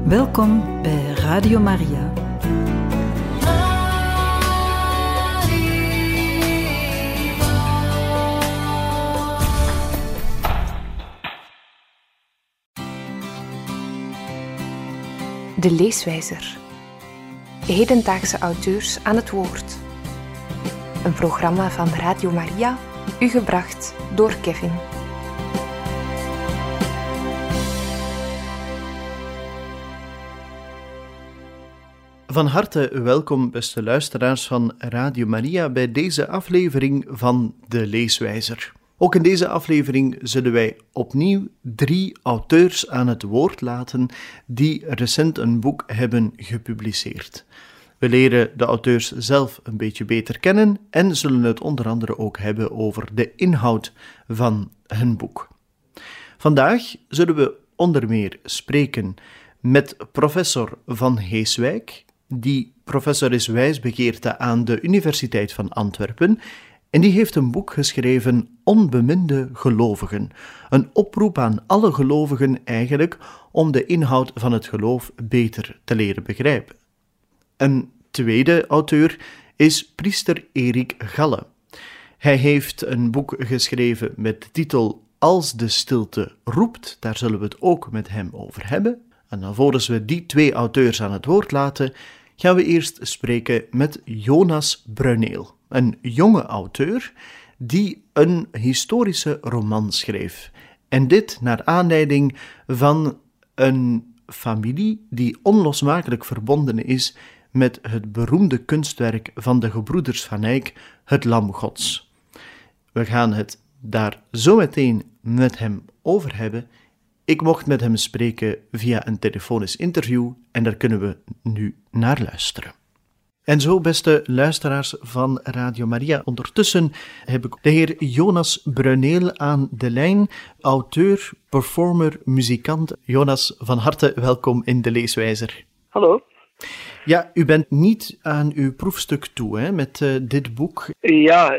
Welkom bij Radio Maria. De leeswijzer. Hedendaagse auteurs aan het woord. Een programma van Radio Maria, u gebracht door Kevin. Van harte welkom, beste luisteraars van Radio Maria, bij deze aflevering van De Leeswijzer. Ook in deze aflevering zullen wij opnieuw 3 auteurs aan het woord laten die recent een boek hebben gepubliceerd. We leren de auteurs zelf een beetje beter kennen en zullen het onder andere ook hebben over de inhoud van hun boek. Vandaag zullen we onder meer spreken met professor Van Heeswijk. Die professor is wijsbegeerte aan de Universiteit van Antwerpen en die heeft een boek geschreven, Onbeminde gelovigen. Een oproep aan alle gelovigen eigenlijk om de inhoud van het geloof beter te leren begrijpen. Een tweede auteur is priester Erik Galle. Hij heeft een boek geschreven met de titel Als de stilte roept, daar zullen we het ook met hem over hebben. En alvorens we die 2 auteurs aan het woord laten, gaan we eerst spreken met Jonas Bruyneel, een jonge auteur die een historische roman schreef. En dit naar aanleiding van een familie die onlosmakelijk verbonden is met het beroemde kunstwerk van de gebroeders Van Eyck, het Lam Gods. We gaan het daar zo meteen met hem over hebben. Ik mocht met hem spreken via een telefonisch interview en daar kunnen we nu naar luisteren. En zo, beste luisteraars van Radio Maria, ondertussen heb ik de heer Jonas Bruyneel aan de lijn, auteur, performer, muzikant. Jonas, van harte welkom in De Leeswijzer. Hallo. Ja, u bent niet aan uw proefstuk toe, hè, met dit boek. Ja,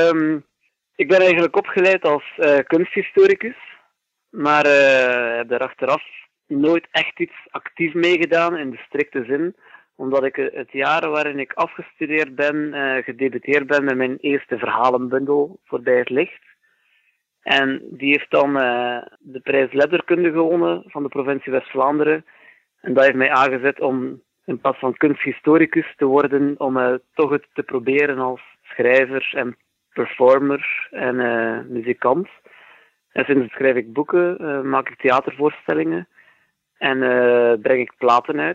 ik ben eigenlijk opgeleid als kunsthistoricus. Maar heb daar achteraf nooit echt iets actief meegedaan in de strikte zin, omdat ik het jaar waarin ik afgestudeerd ben, gedebuteerd ben met mijn eerste verhalenbundel, Voorbij het licht. En die heeft dan de prijs letterkunde gewonnen van de provincie West-Vlaanderen. En dat heeft mij aangezet om in plaats van kunsthistoricus te worden, om toch het te proberen als schrijver en performer en muzikant. En sinds schrijf ik boeken, maak ik theatervoorstellingen en breng ik platen uit.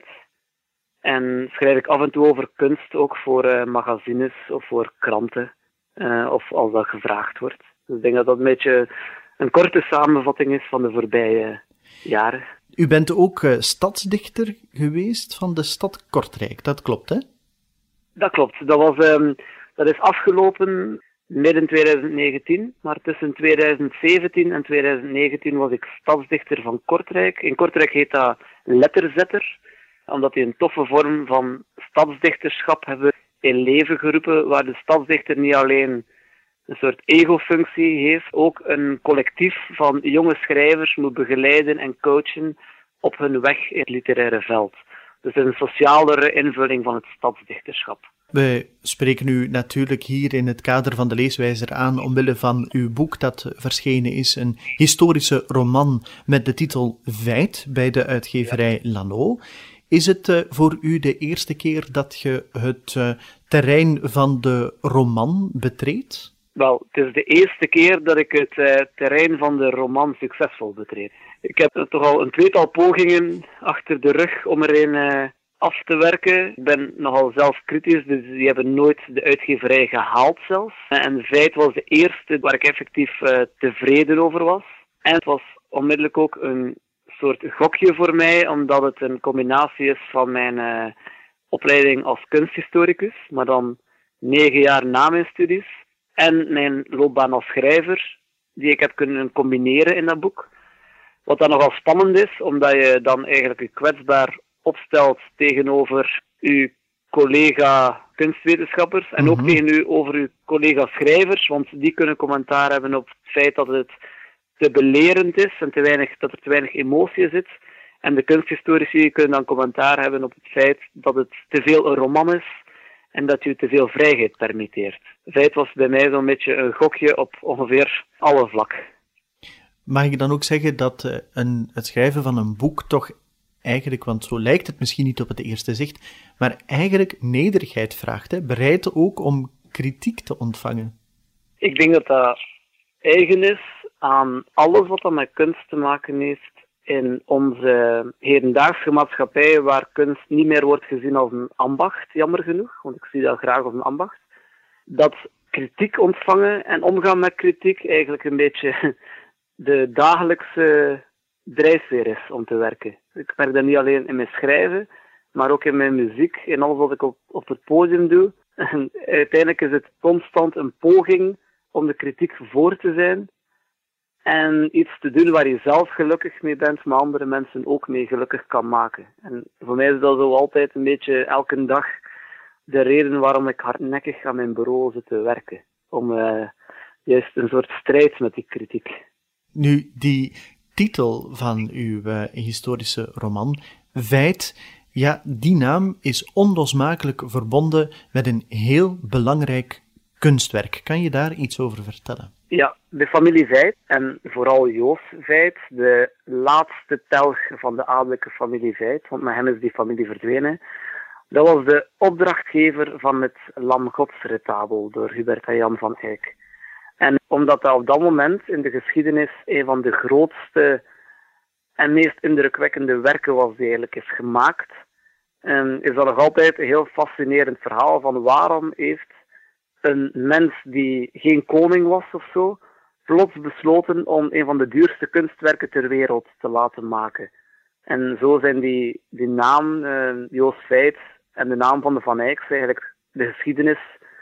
En schrijf ik af en toe over kunst, ook voor magazines of voor kranten, of als dat gevraagd wordt. Dus ik denk dat dat een beetje een korte samenvatting is van de voorbije jaren. U bent ook stadsdichter geweest van de stad Kortrijk, dat klopt, hè? Dat klopt. Dat is afgelopen midden 2019, maar tussen 2017 en 2019 was ik stadsdichter van Kortrijk. In Kortrijk heet dat letterzetter, omdat die een toffe vorm van stadsdichterschap hebben in leven geroepen, waar de stadsdichter niet alleen een soort ego-functie heeft, ook een collectief van jonge schrijvers moet begeleiden en coachen op hun weg in het literaire veld. Dus een socialere invulling van het stadsdichterschap. We spreken u natuurlijk hier in het kader van De Leeswijzer aan omwille van uw boek dat verschenen is, een historische roman met de titel Veit bij de uitgeverij Lano. Is het voor u de eerste keer dat je het terrein van de roman betreedt? Wel, het is de eerste keer dat ik het terrein van de roman succesvol betreed. Ik heb toch al een 2-tal pogingen achter de rug om er een af te werken. Ik ben nogal zelf kritisch, dus die hebben nooit de uitgeverij gehaald zelfs. En Veit was de eerste waar ik effectief tevreden over was. En het was onmiddellijk ook een soort gokje voor mij, omdat het een combinatie is van mijn opleiding als kunsthistoricus, maar dan 9 jaar na mijn studies, en mijn loopbaan als schrijver, die ik heb kunnen combineren in dat boek. Wat dan nogal spannend is, omdat je dan eigenlijk je kwetsbaar opstelt tegenover uw collega kunstwetenschappers en ook tegenover uw collega schrijvers, want die kunnen commentaar hebben op het feit dat het te belerend is en dat er te weinig emotie zit. En de kunsthistorici kunnen dan commentaar hebben op het feit dat het te veel een roman is en dat je te veel vrijheid permitteert. Feit was bij mij zo'n beetje een gokje op ongeveer alle vlakken. Mag ik dan ook zeggen dat het schrijven van een boek toch eigenlijk, want zo lijkt het misschien niet op het eerste zicht, maar eigenlijk nederigheid vraagt, hè? Bereid ook om kritiek te ontvangen? Ik denk dat dat eigen is aan alles wat met kunst te maken heeft in onze hedendaagse maatschappij, waar kunst niet meer wordt gezien als een ambacht, jammer genoeg, want ik zie dat graag als een ambacht. Dat kritiek ontvangen en omgaan met kritiek eigenlijk een beetje de dagelijkse drijfveer is om te werken. Ik merk dat niet alleen in mijn schrijven, maar ook in mijn muziek, in alles wat ik op het podium doe. En uiteindelijk is het constant een poging om de kritiek voor te zijn en iets te doen waar je zelf gelukkig mee bent, maar andere mensen ook mee gelukkig kan maken. En voor mij is dat zo altijd een beetje elke dag de reden waarom ik hardnekkig aan mijn bureau zit te werken. Om juist een soort strijd met die kritiek. Nu, die titel van uw historische roman, Veit, ja, die naam is onlosmakelijk verbonden met een heel belangrijk kunstwerk. Kan je daar iets over vertellen? Ja, de familie Veit, en vooral Joos Veit, de laatste telg van de adellijke familie Veit, want met hem is die familie verdwenen. Dat was de opdrachtgever van het Lam Godsretabel door Hubert en Jan van Eyck. En omdat dat op dat moment in de geschiedenis een van de grootste en meest indrukwekkende werken was die eigenlijk is gemaakt, is dat nog altijd een heel fascinerend verhaal van waarom heeft een mens die geen koning was of zo, plots besloten om een van de duurste kunstwerken ter wereld te laten maken. En zo zijn die naam, Joos Veit, en de naam van de Van Eycks eigenlijk de geschiedenis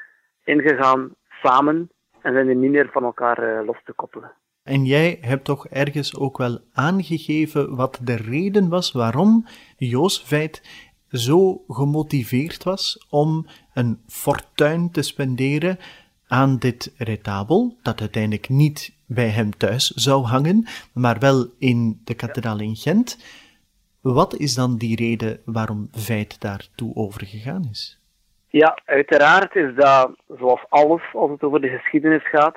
ingegaan samen en zijn die niet meer van elkaar los te koppelen. En jij hebt toch ergens ook wel aangegeven wat de reden was waarom Joos Veit zo gemotiveerd was om een fortuin te spenderen aan dit retabel, dat uiteindelijk niet bij hem thuis zou hangen, maar wel in de kathedraal in Gent. Wat is dan die reden waarom Veit daartoe overgegaan is? Ja, uiteraard is dat, zoals alles als het over de geschiedenis gaat,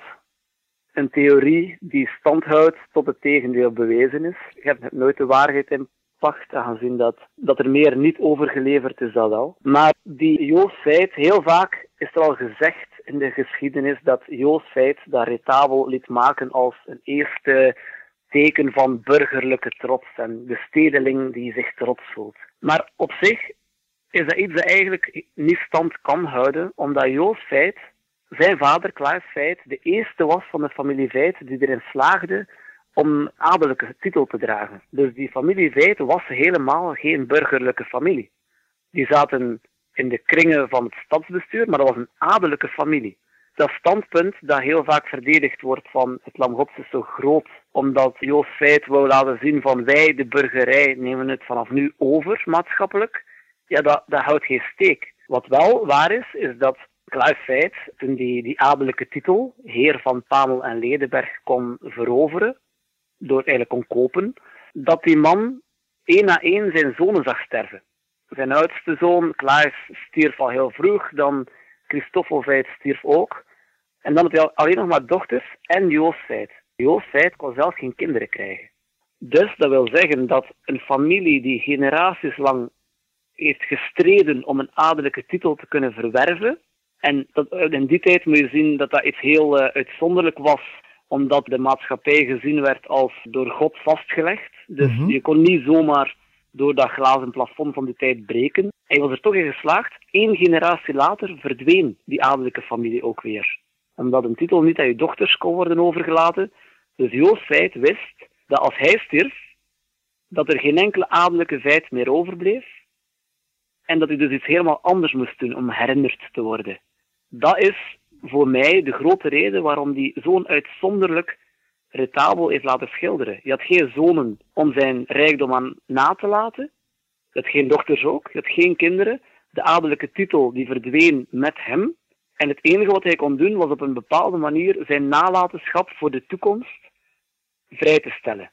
een theorie die stand houdt tot het tegendeel bewezen is. Je hebt nooit de waarheid in pacht, aangezien dat er meer niet overgeleverd is dan wel. Maar die Joos Veit, heel vaak is er al gezegd in de geschiedenis dat Joos Veit dat retabel liet maken als een eerste teken van burgerlijke trots en de stedeling die zich trots voelt. Maar op zich is dat iets dat eigenlijk niet stand kan houden, omdat Joos Veit, zijn vader Klaas Veit, de eerste was van de familie Veit die erin slaagde om een adellijke titel te dragen. Dus die familie Veit was helemaal geen burgerlijke familie. Die zaten in de kringen van het stadsbestuur, maar dat was een adellijke familie. Dat standpunt dat heel vaak verdedigd wordt van het Lam Gods is zo groot, omdat Joos Veit wou laten zien van wij, de burgerij, nemen het vanaf nu over maatschappelijk. Ja, dat houdt geen steek. Wat wel waar is dat Klaas Veit, toen die adellijke titel, heer van Pamel en Ledenberg, kon veroveren, door eigenlijk kon kopen, dat die man één na één zijn zonen zag sterven. Zijn oudste zoon, Klaas, stierf al heel vroeg, dan Christoffel Veit stierf ook. En dan had hij alleen nog maar dochters en Joos Veit. Joos Veit kon zelf geen kinderen krijgen. Dus dat wil zeggen dat een familie die generaties lang heeft gestreden om een adellijke titel te kunnen verwerven, en in die tijd moet je zien dat iets heel uitzonderlijk was, omdat de maatschappij gezien werd als door God vastgelegd. Dus je kon niet zomaar door dat glazen plafond van die tijd breken. Hij was er toch in geslaagd. 1 generatie later verdween die adellijke familie ook weer. Omdat een titel niet aan je dochters kon worden overgelaten. Dus Joos Veit wist dat als hij stierf, dat er geen enkele adellijke Veit meer overbleef. En dat hij dus iets helemaal anders moest doen om herinnerd te worden. Dat is voor mij de grote reden waarom hij zo'n uitzonderlijk retabel heeft laten schilderen. Je had geen zonen om zijn rijkdom aan na te laten. Je had geen dochters ook. Je had geen kinderen. De adellijke titel die verdween met hem. En het enige wat hij kon doen was op een bepaalde manier zijn nalatenschap voor de toekomst vrij te stellen.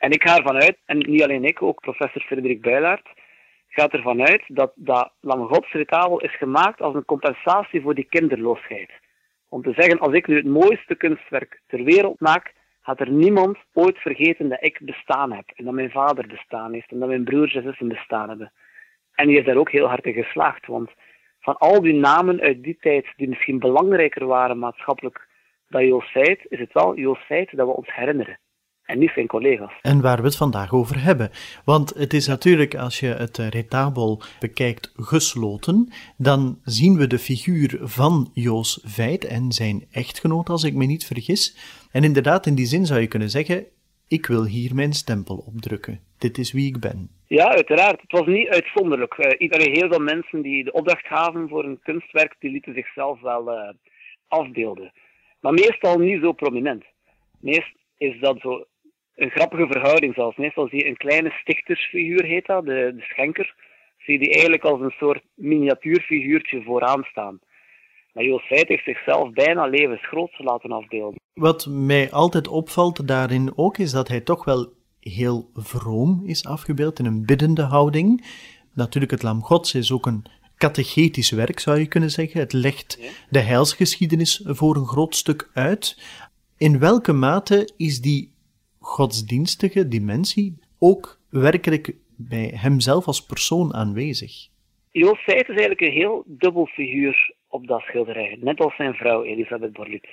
En ik ga ervan uit, en niet alleen ik, ook professor Frederik Builaert, gaat ervan uit dat Lam Gods retabel is gemaakt als een compensatie voor die kinderloosheid. Om te zeggen, als ik nu het mooiste kunstwerk ter wereld maak, gaat er niemand ooit vergeten dat ik bestaan heb. En dat mijn vader bestaan heeft. En dat mijn broers en zussen bestaan hebben. En die is daar ook heel hard in geslaagd. Want van al die namen uit die tijd, die misschien belangrijker waren maatschappelijk dan Joost Feith, is het wel Joost Feith dat we ons herinneren. En niet zijn collega's. En waar we het vandaag over hebben. Want het is natuurlijk, als je het retabel bekijkt gesloten, dan zien we de figuur van Joost Feith en zijn echtgenoot, als ik me niet vergis. En inderdaad, in die zin zou je kunnen zeggen, ik wil hier mijn stempel opdrukken. Dit is wie ik ben. Ja, uiteraard. Het was niet uitzonderlijk. Heel veel mensen die de opdracht gaven voor een kunstwerk, die lieten zichzelf wel afbeelden. Maar meestal niet zo prominent. Meestal is dat zo een grappige verhouding zelfs. Meestal zie je een kleine stichtersfiguur, heet dat, de schenker. Zie je die eigenlijk als een soort miniatuurfiguurtje vooraan staan. Maar Joost Feith heeft zichzelf bijna levensgroot laten afbeelden. Wat mij altijd opvalt daarin ook, is dat hij toch wel heel vroom is afgebeeld, in een biddende houding. Natuurlijk, het Lam Gods is ook een catechetisch werk, zou je kunnen zeggen. Het legt de heilsgeschiedenis voor een groot stuk uit. In welke mate is die godsdienstige dimensie ook werkelijk bij hemzelf als persoon aanwezig? Joost Feith is eigenlijk een heel dubbel figuur op dat schilderij, net als zijn vrouw Elisabeth Borluut.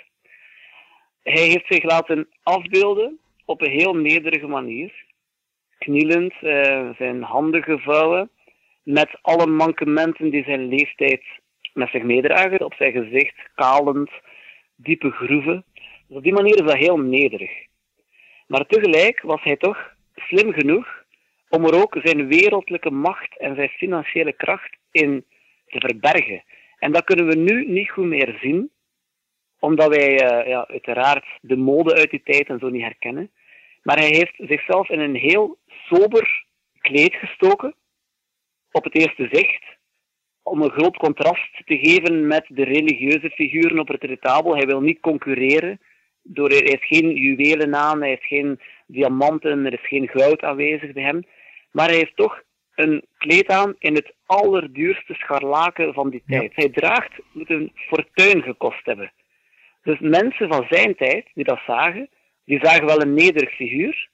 Hij heeft zich laten afbeelden op een heel nederige manier, knielend, zijn handen gevouwen, met alle mankementen die zijn leeftijd met zich meedragen, op zijn gezicht, kalend, diepe groeven. Dus op die manier is dat heel nederig. Maar tegelijk was hij toch slim genoeg om er ook zijn wereldlijke macht en zijn financiële kracht in te verbergen. En dat kunnen we nu niet goed meer zien, omdat wij uiteraard de mode uit die tijd en zo niet herkennen. Maar hij heeft zichzelf in een heel sober kleed gestoken, op het eerste zicht, om een groot contrast te geven met de religieuze figuren op het retabel. Hij wil niet concurreren. Hij heeft geen juwelen aan, hij heeft geen diamanten, er is geen goud aanwezig bij hem. Maar hij heeft toch een kleed aan in het allerduurste scharlaken van die tijd. Hij draagt, moet een fortuin gekost hebben. Dus mensen van zijn tijd, die dat zagen, die zagen wel een nederig figuur.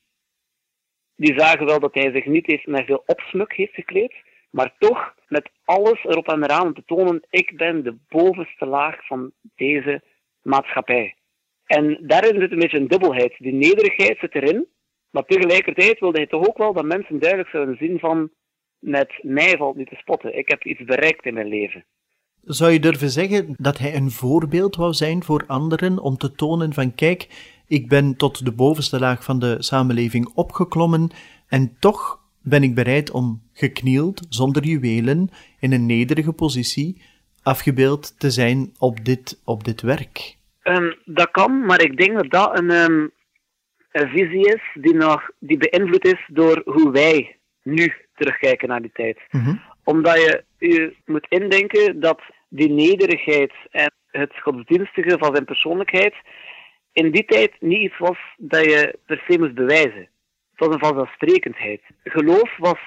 Die zagen wel dat hij zich niet met veel opsmuk heeft gekleed, maar toch met alles erop en eraan om te tonen, ik ben de bovenste laag van deze maatschappij. En daarin zit een beetje een dubbelheid. Die nederigheid zit erin, maar tegelijkertijd wilde hij toch ook wel dat mensen duidelijk zouden zien van, met mij valt niet te spotten. Ik heb iets bereikt in mijn leven. Zou je durven zeggen dat hij een voorbeeld wou zijn voor anderen om te tonen van, kijk, ik ben tot de bovenste laag van de samenleving opgeklommen en toch ben ik bereid om geknield, zonder juwelen, in een nederige positie, afgebeeld te zijn op dit werk? Dat kan, maar ik denk dat dat een visie is die beïnvloed is door hoe wij nu terugkijken naar die tijd. Mm-hmm. Omdat je moet indenken dat die nederigheid en het godsdienstige van zijn persoonlijkheid in die tijd niet iets was dat je per se moest bewijzen. Het was een vanzelfsprekendheid. Geloof was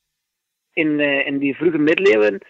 in die vroege middeleeuwen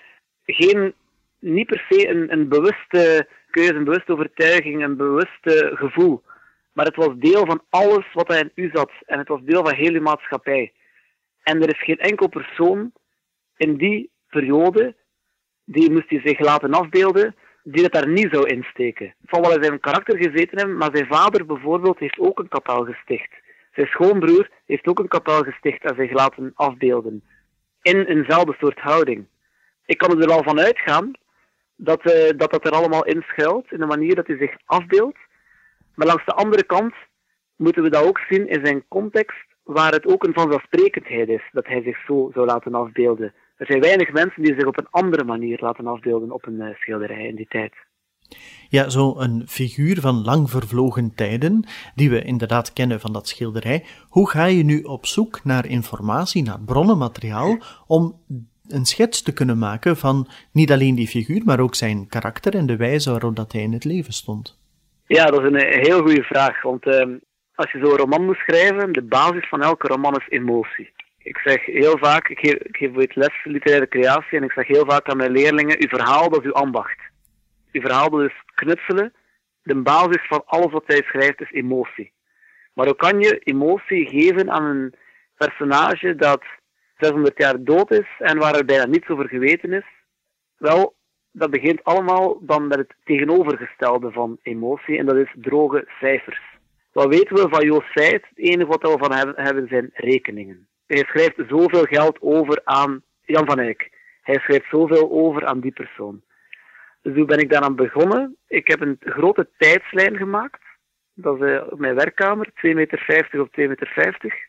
niet per se een bewuste keuze, een bewuste overtuiging, een bewuste gevoel. Maar het was deel van alles wat er in u zat. En het was deel van heel uw maatschappij. En er is geen enkel persoon in die periode, die moest hij zich laten afbeelden, die het daar niet zou insteken. Het zal wel in zijn karakter gezeten hebben, maar zijn vader bijvoorbeeld heeft ook een kapel gesticht. Zijn schoonbroer heeft ook een kapel gesticht en zich laten afbeelden. In eenzelfde soort houding. Ik kan er wel van uitgaan dat er allemaal in schuilt, in de manier dat hij zich afbeeldt. Maar langs de andere kant moeten we dat ook zien in zijn context, waar het ook een vanzelfsprekendheid is dat hij zich zo zou laten afbeelden. Er zijn weinig mensen die zich op een andere manier laten afbeelden op een schilderij in die tijd. Ja, zo'n figuur van lang vervlogen tijden, die we inderdaad kennen van dat schilderij. Hoe ga je nu op zoek naar informatie, naar bronnenmateriaal, om een schets te kunnen maken van niet alleen die figuur, maar ook zijn karakter en de wijze waarop dat hij in het leven stond? Ja, dat is een heel goede vraag, want als je zo'n roman moet schrijven, de basis van elke roman is emotie. Ik zeg heel vaak, ik geef les literaire creatie en ik zeg heel vaak aan mijn leerlingen, uw verhaal dat is uw ambacht. Uw verhaal dat is knutselen. De basis van alles wat hij schrijft is emotie. Maar hoe kan je emotie geven aan een personage dat 600 jaar dood is en waar er bijna niets over geweten is? Wel, dat begint allemaal dan met het tegenovergestelde van emotie en dat is droge cijfers. Wat weten we van Joost Veit? Het enige wat we van hebben zijn rekeningen. Hij schrijft zoveel geld over aan Jan van Eyck. Hij schrijft zoveel over aan die persoon. Dus hoe ben ik daaraan begonnen? Ik heb een grote tijdslijn gemaakt. Dat is op mijn werkkamer, 2,50 meter op 2,50 meter.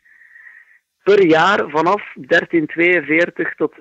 Per jaar vanaf 1342 tot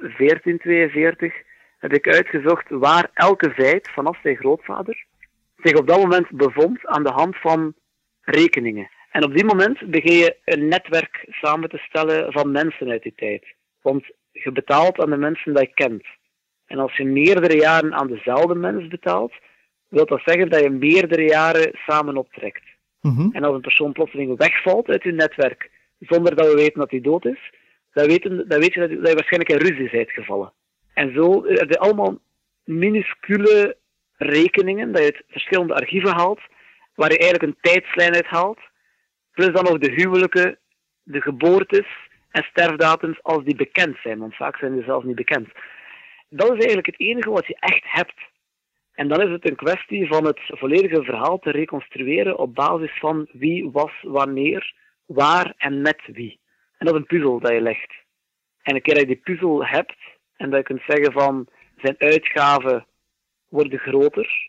1442 heb ik uitgezocht waar elke feit vanaf zijn grootvader zich op dat moment bevond aan de hand van rekeningen. En op die moment begin je een netwerk samen te stellen van mensen uit die tijd. Want je betaalt aan de mensen die je kent. En als je meerdere jaren aan dezelfde mens betaalt, wil dat zeggen dat je meerdere jaren samen optrekt. Mhm. En als een persoon plotseling wegvalt uit je netwerk, zonder dat we weten dat hij dood is, dan weet je dat je waarschijnlijk in ruzie bent gevallen. En zo heb je allemaal minuscule rekeningen, dat je uit verschillende archieven haalt, waar je eigenlijk een tijdslijn uit haalt, plus dan nog de huwelijken, de geboortes en sterfdatums als die bekend zijn, want vaak zijn die zelfs niet bekend. Dat is eigenlijk het enige wat je echt hebt. En dan is het een kwestie van het volledige verhaal te reconstrueren op basis van wie was, wanneer, waar en met wie. En dat is een puzzel dat je legt. En een keer dat je die puzzel hebt, en dat je kunt zeggen van zijn uitgaven worden groter,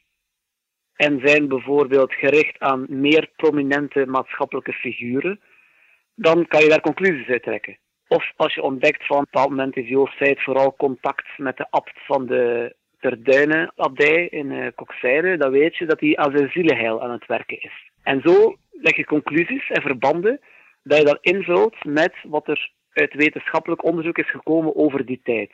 en zijn bijvoorbeeld gericht aan meer prominente maatschappelijke figuren, dan kan je daar conclusies uit trekken. Of als je ontdekt van op een bepaald moment heeft Joost Veit vooral contact met de abt van de Terduinen-abdij in Kokzijde, dan weet je dat hij aan zijn zieleheil aan het werken is. En zo leg je conclusies en verbanden dat je dan invult met wat er uit wetenschappelijk onderzoek is gekomen over die tijd.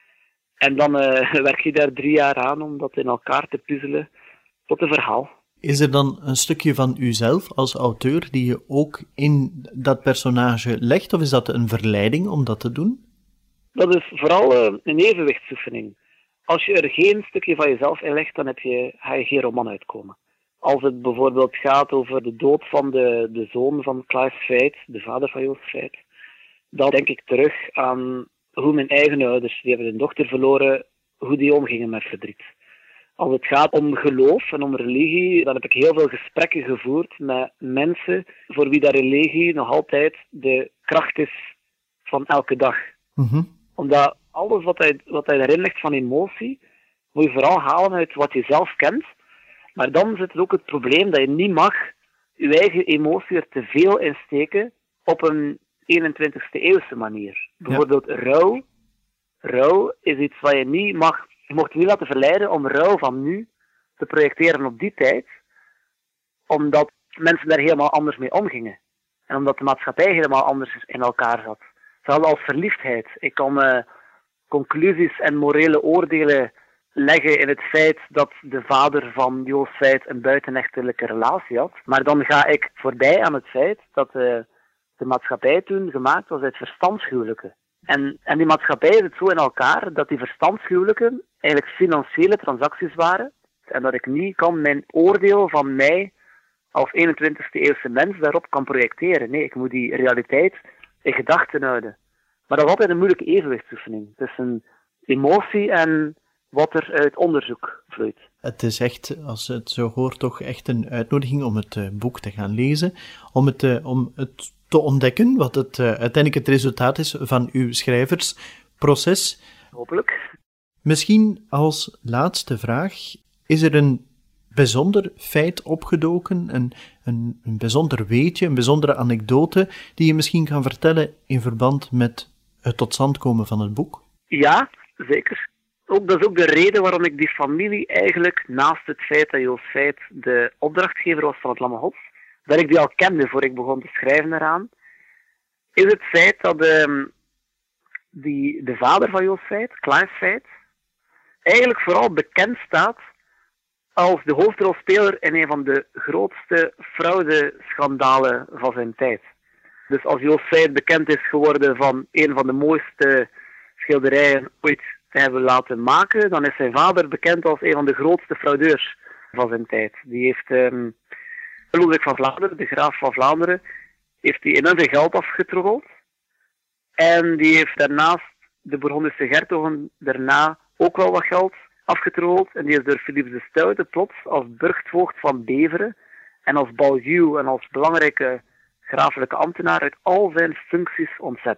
En dan werk je daar 3 jaar aan om dat in elkaar te puzzelen tot een verhaal. Is er dan een stukje van uzelf als auteur die je ook in dat personage legt, of is dat een verleiding om dat te doen? Dat is vooral een evenwichtsoefening. Als je er geen stukje van jezelf in legt, dan ga je geen roman uitkomen. Als het bijvoorbeeld gaat over de dood van de zoon van Clive Veit, de vader van Joost Veit, dan denk ik terug aan hoe mijn eigen ouders, die hebben een dochter verloren, hoe die omgingen met verdriet. Als het gaat om geloof en om religie, dan heb ik heel veel gesprekken gevoerd met mensen voor wie dat religie nog altijd de kracht is van elke dag. Mm-hmm. Omdat alles wat hij erin legt van emotie, moet je vooral halen uit wat je zelf kent. Maar dan zit er ook het probleem dat je niet mag je eigen emotie er te veel in steken op een 21ste eeuwse manier. Bijvoorbeeld rouw. Rouw is iets wat je niet mag. Je mocht je niet laten verleiden om rouw van nu te projecteren op die tijd, omdat mensen daar helemaal anders mee omgingen. En omdat de maatschappij helemaal anders in elkaar zat. Zelfs als verliefdheid. Ik kan conclusies en morele oordelen leggen in het feit dat de vader van Joost Veit een buitenechtelijke relatie had. Maar dan ga ik voorbij aan het feit dat de maatschappij toen gemaakt was uit verstandshuwelijken. En die maatschappij zit zo in elkaar dat die verstandshuwelijken eigenlijk financiële transacties waren. En dat ik niet kan mijn oordeel van mij als 21ste eeuwse mens daarop kan projecteren. Nee, ik moet die realiteit in gedachten houden. Maar dat is altijd een moeilijke evenwichtsoefening tussen emotie en wat er uit onderzoek vloeit. Het is echt, als het zo hoort, toch echt een uitnodiging om het boek te gaan lezen, om het te ontdekken wat het uiteindelijk het resultaat is van uw schrijversproces. Hopelijk. Misschien als laatste vraag, is er een bijzonder feit opgedoken, een bijzonder weetje, een bijzondere anekdote die je misschien kan vertellen in verband met het tot stand komen van het boek? Ja, zeker. Dat is ook de reden waarom ik die familie eigenlijk, naast het feit dat Joost Veit de opdrachtgever was van het Lammenhof, dat ik die al kende voor ik begon te schrijven eraan, is het feit dat de vader van Joost Veit, Clive Veit, eigenlijk vooral bekend staat als de hoofdrolspeler in een van de grootste fraudeschandalen van zijn tijd. Dus als Joost Veit bekend is geworden van een van de mooiste schilderijen ooit te hebben laten maken, dan is zijn vader bekend als een van de grootste fraudeurs van zijn tijd. Die heeft Lodewijk van Vlaanderen, de graaf van Vlaanderen, heeft hij enorm veel geld afgetroggeld. En die heeft daarnaast de Bourgondische hertogen daarna ook wel wat geld afgetroggeld. En die is door Philips de Stoute plots als burchtvoogd van Beveren en als baljuw en als belangrijke grafelijke ambtenaar uit al zijn functies ontzet.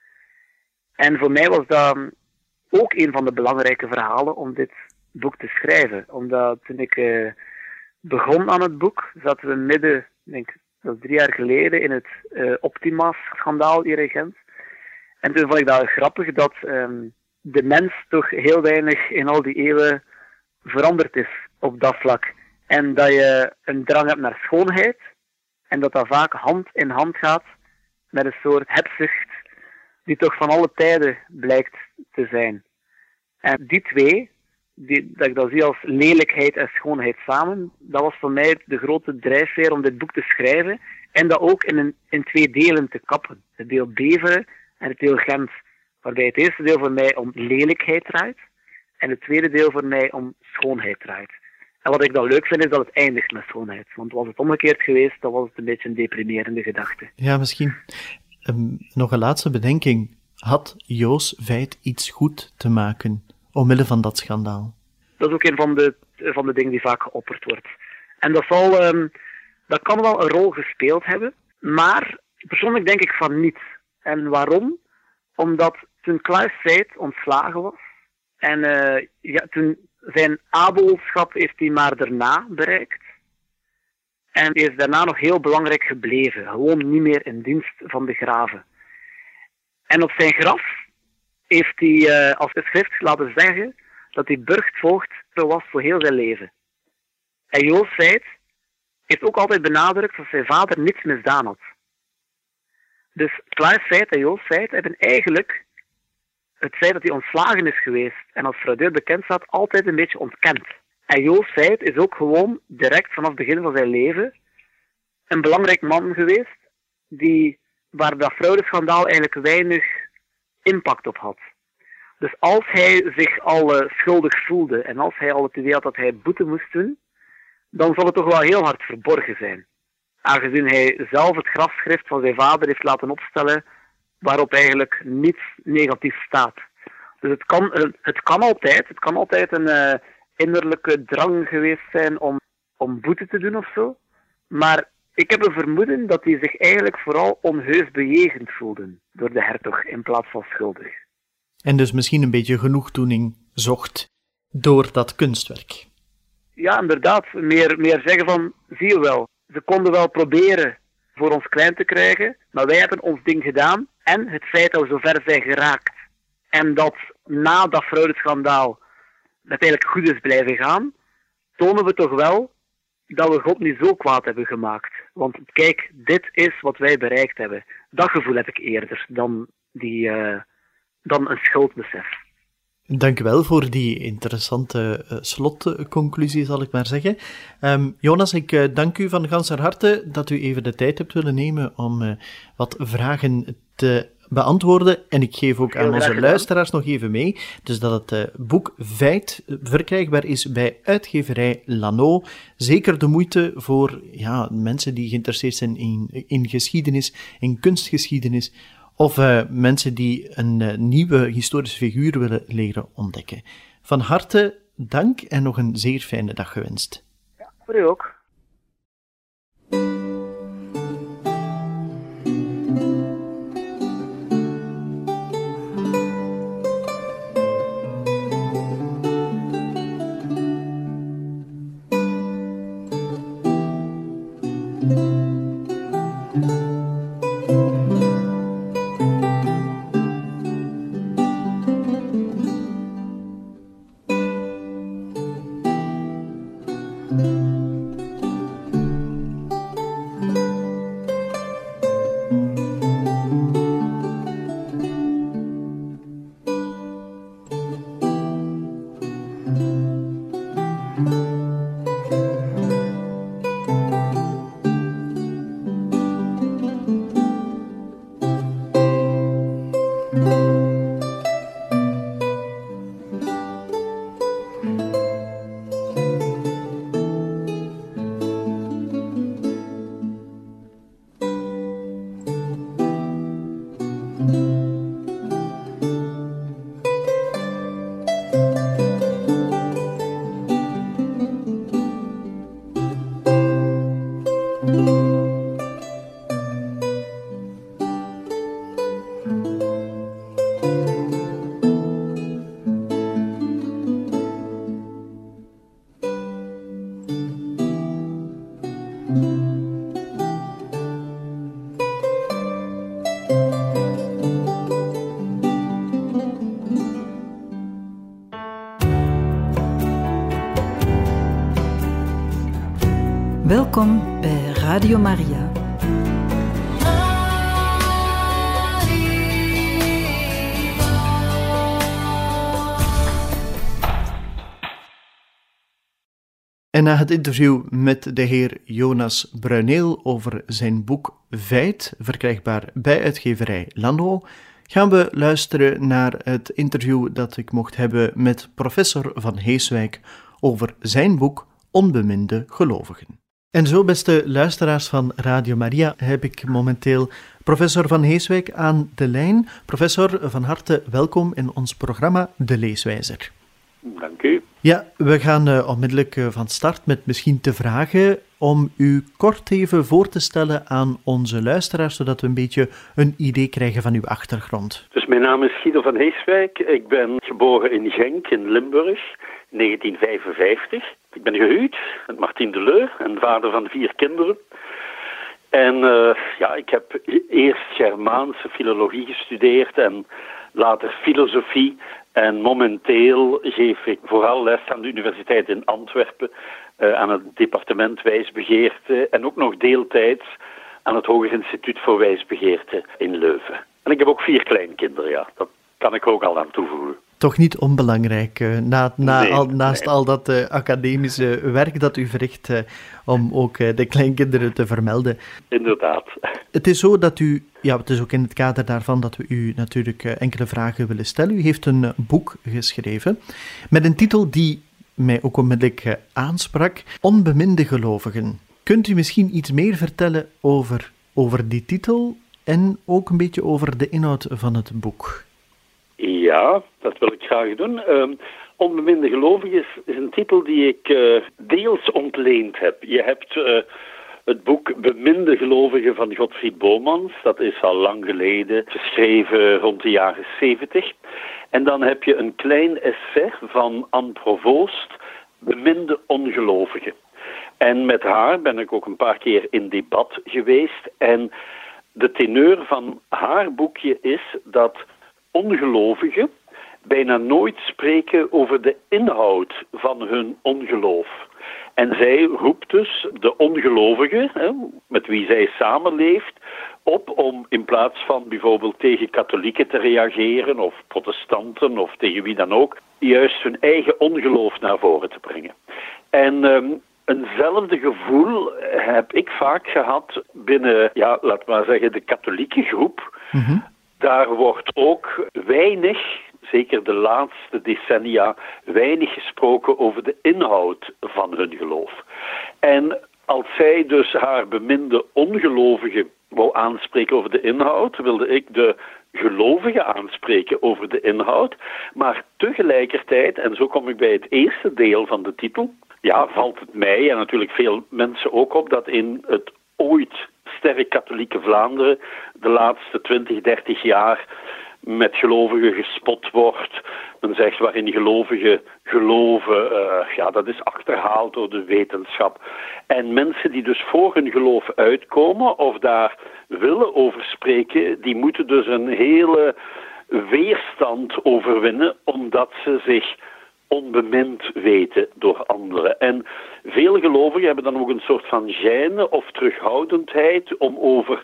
En voor mij was dat ook een van de belangrijke verhalen om dit boek te schrijven. Omdat toen ik begon aan het boek, zaten we midden, ik denk dat is 3 jaar geleden, in het Optima-schandaal hier in Gent. En toen vond ik dat grappig dat de mens toch heel weinig in al die eeuwen veranderd is op dat vlak. En dat je een drang hebt naar schoonheid en dat vaak hand in hand gaat met een soort hebzucht die toch van alle tijden blijkt te zijn. En die twee, dat ik dat zie als lelijkheid en schoonheid samen, dat was voor mij de grote drijfveer om dit boek te schrijven en dat ook in 2 delen te kappen. Het deel Beveren en het deel Gent, waarbij het eerste deel voor mij om lelijkheid draait en het tweede deel voor mij om schoonheid draait. En wat ik dan leuk vind is dat het eindigt met schoonheid. Want was het omgekeerd geweest, dan was het een beetje een deprimerende gedachte. Ja, misschien. Nog een laatste bedenking. Had Joost Veit iets goed te maken omwille van dat schandaal? Dat is ook een van de dingen die vaak geopperd wordt. En dat kan wel een rol gespeeld hebben, maar persoonlijk denk ik van niet. En waarom? Omdat toen Klaus Veit ontslagen was, en toen zijn abelschap heeft hij maar daarna bereikt. En hij is daarna nog heel belangrijk gebleven. Gewoon niet meer in dienst van de graven. En op zijn graf heeft hij als geschrift laten zeggen dat hij burchtvoogd was voor heel zijn leven. En Joost Veit heeft ook altijd benadrukt dat zijn vader niets misdaan had. Dus Klaus Veit en Joost Veit hebben eigenlijk het feit dat hij ontslagen is geweest en als fraudeur bekend staat, altijd een beetje ontkend. En Joost Veit is ook gewoon direct vanaf het begin van zijn leven een belangrijk man geweest, waar dat fraudeschandaal eigenlijk weinig impact op had. Dus als hij zich al schuldig voelde en als hij al het idee had dat hij boete moest doen, dan zal het toch wel heel hard verborgen zijn. Aangezien hij zelf het grafschrift van zijn vader heeft laten opstellen, waarop eigenlijk niets negatiefs staat. Dus het kan altijd een innerlijke drang geweest zijn om boete te doen of zo. Maar ik heb een vermoeden dat hij zich eigenlijk vooral onheus bejegend voelde door de hertog in plaats van schuldig. En dus misschien een beetje genoegdoening zocht door dat kunstwerk. Ja, inderdaad. Meer zeggen van, zie je wel, ze konden wel proberen voor ons klein te krijgen, maar wij hebben ons ding gedaan en het feit dat we zover zijn geraakt en dat na dat fraudeschandaal het eigenlijk goed is blijven gaan, tonen we toch wel dat we God niet zo kwaad hebben gemaakt. Want kijk, dit is wat wij bereikt hebben. Dat gevoel heb ik eerder dan een schuldbesef. Dank u wel voor die interessante slotconclusie, zal ik maar zeggen. Jonas, ik dank u van ganser harte dat u even de tijd hebt willen nemen om wat vragen te beantwoorden. En ik geef ook aan onze luisteraars nog even mee, dus dat het boek Veit verkrijgbaar is bij uitgeverij Lano. Zeker de moeite voor mensen die geïnteresseerd zijn in geschiedenis, in kunstgeschiedenis, of mensen die een nieuwe historische figuur willen leren ontdekken. Van harte dank en nog een zeer fijne dag gewenst. Ja, voor u ook. Radio Maria. En na het interview met de heer Jonas Bruineel over zijn boek Feit, verkrijgbaar bij uitgeverij Lano, gaan we luisteren naar het interview dat ik mocht hebben met professor Van Heeswijk over zijn boek Onbeminde Gelovigen. En zo, beste luisteraars van Radio Maria, heb ik momenteel professor Van Heeswijk aan de lijn. Professor, van harte welkom in ons programma De Leeswijzer. Dank u. Ja, we gaan onmiddellijk van start met misschien te vragen om u kort even voor te stellen aan onze luisteraars, zodat we een beetje een idee krijgen van uw achtergrond. Dus mijn naam is Guido van Heeswijk. Ik ben geboren in Genk in Limburg in 1955. Ik ben gehuwd met Martien Deleu en vader van 4 kinderen. En ik heb eerst Germaanse filologie gestudeerd en later filosofie. En momenteel geef ik vooral les aan de Universiteit in Antwerpen, aan het departement wijsbegeerte en ook nog deeltijds aan het Hoger Instituut voor Wijsbegeerte in Leuven. En ik heb ook 4 kleinkinderen, ja. Dat kan ik ook al aan toevoegen. Toch niet onbelangrijk, naast al dat academische werk dat u verricht, om ook de kleinkinderen te vermelden. Inderdaad. Het is zo dat het is ook in het kader daarvan dat we u natuurlijk enkele vragen willen stellen. U heeft een boek geschreven met een titel die mij ook onmiddellijk aansprak, Onbeminde Gelovigen. Kunt u misschien iets meer vertellen over die titel en ook een beetje over de inhoud van het boek? Ja, dat wil ik graag doen. Onbeminde Gelovigen is een titel die ik deels ontleend heb. Je hebt het boek Beminde Gelovigen van Godfried Bomans. Dat is al lang geleden geschreven, rond de jaren 70. En dan heb je een klein essai van Anne Provoost, Beminde Ongelovigen. En met haar ben ik ook een paar keer in debat geweest. En de teneur van haar boekje is dat ongelovigen bijna nooit spreken over de inhoud van hun ongeloof. En zij roept dus de ongelovigen, met wie zij samenleeft, op om in plaats van bijvoorbeeld tegen katholieken te reageren, of protestanten, of tegen wie dan ook, juist hun eigen ongeloof naar voren te brengen. En eenzelfde gevoel heb ik vaak gehad binnen, laat maar zeggen, de katholieke groep. Mm-hmm. Daar wordt ook weinig, zeker de laatste decennia, weinig gesproken over de inhoud van hun geloof. En als zij dus haar beminde ongelovigen wou aanspreken over de inhoud, wilde ik de gelovigen aanspreken over de inhoud. Maar tegelijkertijd, en zo kom ik bij het eerste deel van de titel, valt het mij en natuurlijk veel mensen ook op dat in het ooit sterk katholieke Vlaanderen de laatste 20, 30 jaar met gelovigen gespot wordt. Men zegt waarin gelovigen geloven, dat is achterhaald door de wetenschap. En mensen die dus voor hun geloof uitkomen of daar willen over spreken, die moeten dus een hele weerstand overwinnen, omdat ze zich onbemind weten door anderen. En veel gelovigen hebben dan ook een soort van gêne of terughoudendheid om over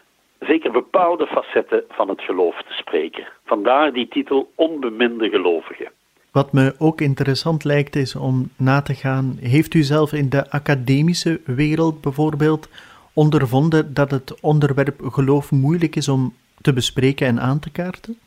zeker bepaalde facetten van het geloof te spreken. Vandaar die titel Onbeminde Gelovigen. Wat me ook interessant lijkt is om na te gaan, heeft u zelf in de academische wereld bijvoorbeeld ondervonden dat het onderwerp geloof moeilijk is om te bespreken en aan te kaarten?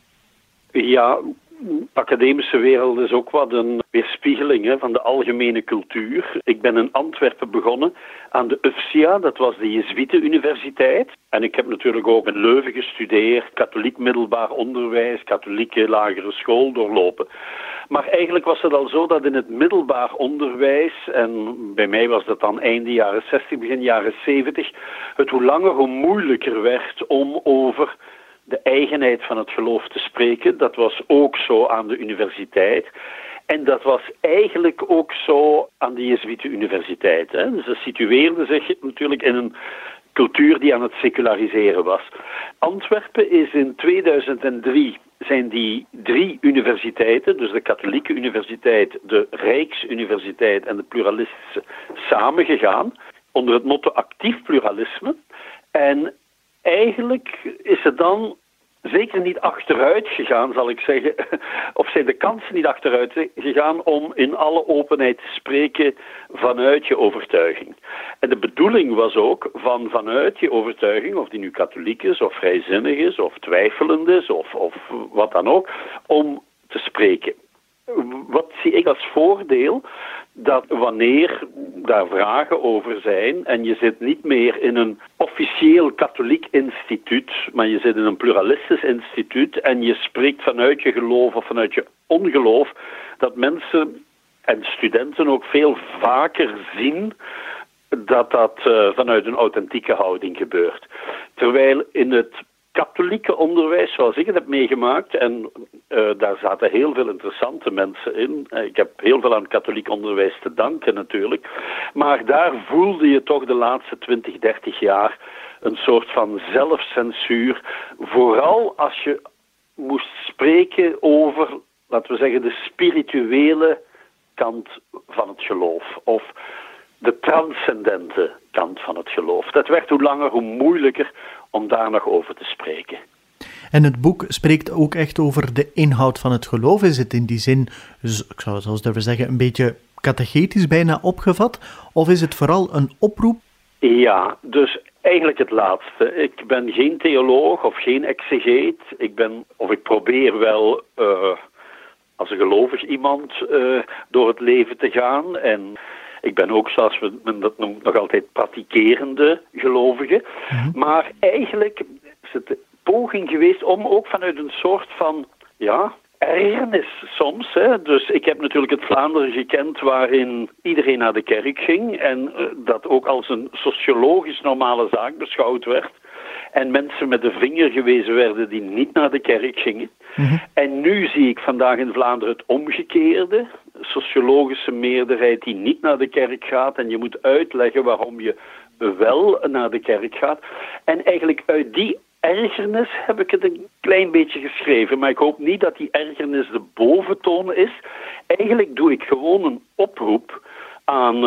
Ja, academische wereld is ook wat een weerspiegeling van de algemene cultuur. Ik ben in Antwerpen begonnen aan de UFSIA, dat was de Jezuïetenuniversiteit. En ik heb natuurlijk ook in Leuven gestudeerd, katholiek middelbaar onderwijs, katholieke lagere school doorlopen. Maar eigenlijk was het al zo dat in het middelbaar onderwijs, en bij mij was dat dan einde jaren 60, begin jaren 70, het hoe langer hoe moeilijker werd om over de eigenheid van het geloof te spreken. Dat was ook zo aan de universiteit. En dat was eigenlijk ook zo aan de Jezuïetenuniversiteit. Ze situeerden zich natuurlijk in een cultuur die aan het seculariseren was. Antwerpen is in 2003 zijn die 3 universiteiten, dus de katholieke universiteit, de Rijksuniversiteit en de pluralistische, samengegaan. onder het motto actief pluralisme. En eigenlijk is het dan zeker niet achteruit gegaan, zal ik zeggen, of zijn de kansen niet achteruit gegaan om in alle openheid te spreken vanuit je overtuiging. En de bedoeling was ook vanuit je overtuiging, of die nu katholiek is, of vrijzinnig is, of twijfelend is, of wat dan ook, om te spreken. Wat zie ik als voordeel? Dat wanneer daar vragen over zijn en je zit niet meer in een officieel katholiek instituut, maar je zit in een pluralistisch instituut en je spreekt vanuit je geloof of vanuit je ongeloof, dat mensen en studenten ook veel vaker zien dat vanuit een authentieke houding gebeurt. Terwijl in het katholieke onderwijs, zoals ik het heb meegemaakt, en daar zaten heel veel interessante mensen in. Ik heb heel veel aan het katholiek onderwijs te danken natuurlijk. Maar daar voelde je toch de laatste 20, 30 jaar een soort van zelfcensuur. Vooral als je moest spreken over, laten we zeggen, de spirituele kant van het geloof. Of de transcendente kant van het geloof. Dat werd hoe langer hoe moeilijker om daar nog over te spreken. En het boek spreekt ook echt over de inhoud van het geloof. Is het in die zin, ik zou zelfs durven zeggen, een beetje catechetisch bijna opgevat? Of is het vooral een oproep? Ja, dus eigenlijk het laatste. Ik ben geen theoloog of geen exegeet. Ik probeer wel als een gelovig iemand door het leven te gaan. En ik ben ook, zoals men dat noemt, nog altijd pratikerende gelovige. Mm-hmm. Maar eigenlijk is het de poging geweest om ook vanuit een soort van, ergernis soms. Hè. Dus ik heb natuurlijk het Vlaanderen gekend waarin iedereen naar de kerk ging en dat ook als een sociologisch normale zaak beschouwd werd. En mensen met de vinger gewezen werden die niet naar de kerk gingen. Mm-hmm. En nu zie ik vandaag in Vlaanderen het omgekeerde. Sociologische meerderheid die niet naar de kerk gaat. En je moet uitleggen waarom je wel naar de kerk gaat. En eigenlijk uit die ergernis heb ik het een klein beetje geschreven. Maar ik hoop niet dat die ergernis de boventoon is. Eigenlijk doe ik gewoon een oproep aan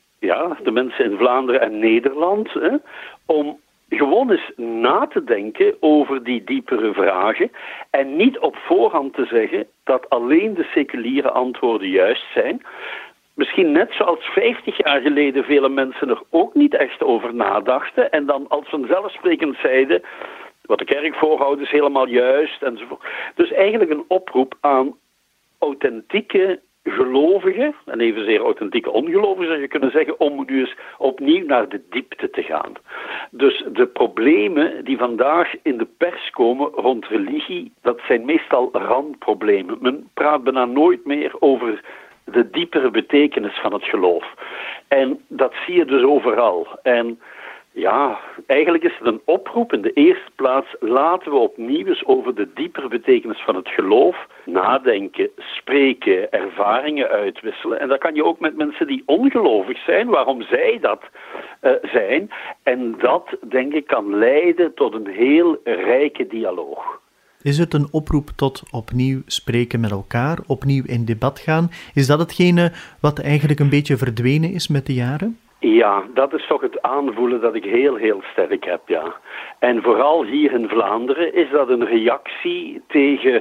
de mensen in Vlaanderen en Nederland. Om gewoon eens na te denken over die diepere vragen en niet op voorhand te zeggen dat alleen de seculiere antwoorden juist zijn. Misschien net zoals 50 jaar geleden vele mensen er ook niet echt over nadachten en dan als vanzelfsprekend zeiden, wat de kerk voorhoudt is helemaal juist enzovoort. Dus eigenlijk een oproep aan authentieke gelovigen, en evenzeer authentieke ongelovigen zou je kunnen zeggen, om nu eens opnieuw naar de diepte te gaan. Dus de problemen die vandaag in de pers komen rond religie, dat zijn meestal randproblemen. Men praat bijna nooit meer over de diepere betekenis van het geloof. En dat zie je dus overal. En ja, eigenlijk is het een oproep in de eerste plaats. Laten we opnieuw eens over de diepere betekenis van het geloof nadenken, spreken, ervaringen uitwisselen. En dat kan je ook met mensen die ongelovig zijn, waarom zij dat zijn. En dat, denk ik, kan leiden tot een heel rijke dialoog. Is het een oproep tot opnieuw spreken met elkaar, opnieuw in debat gaan? Is dat hetgene wat eigenlijk een beetje verdwenen is met de jaren? Ja, dat is toch het aanvoelen dat ik heel, heel sterk heb, ja. En vooral hier in Vlaanderen is dat een reactie tegen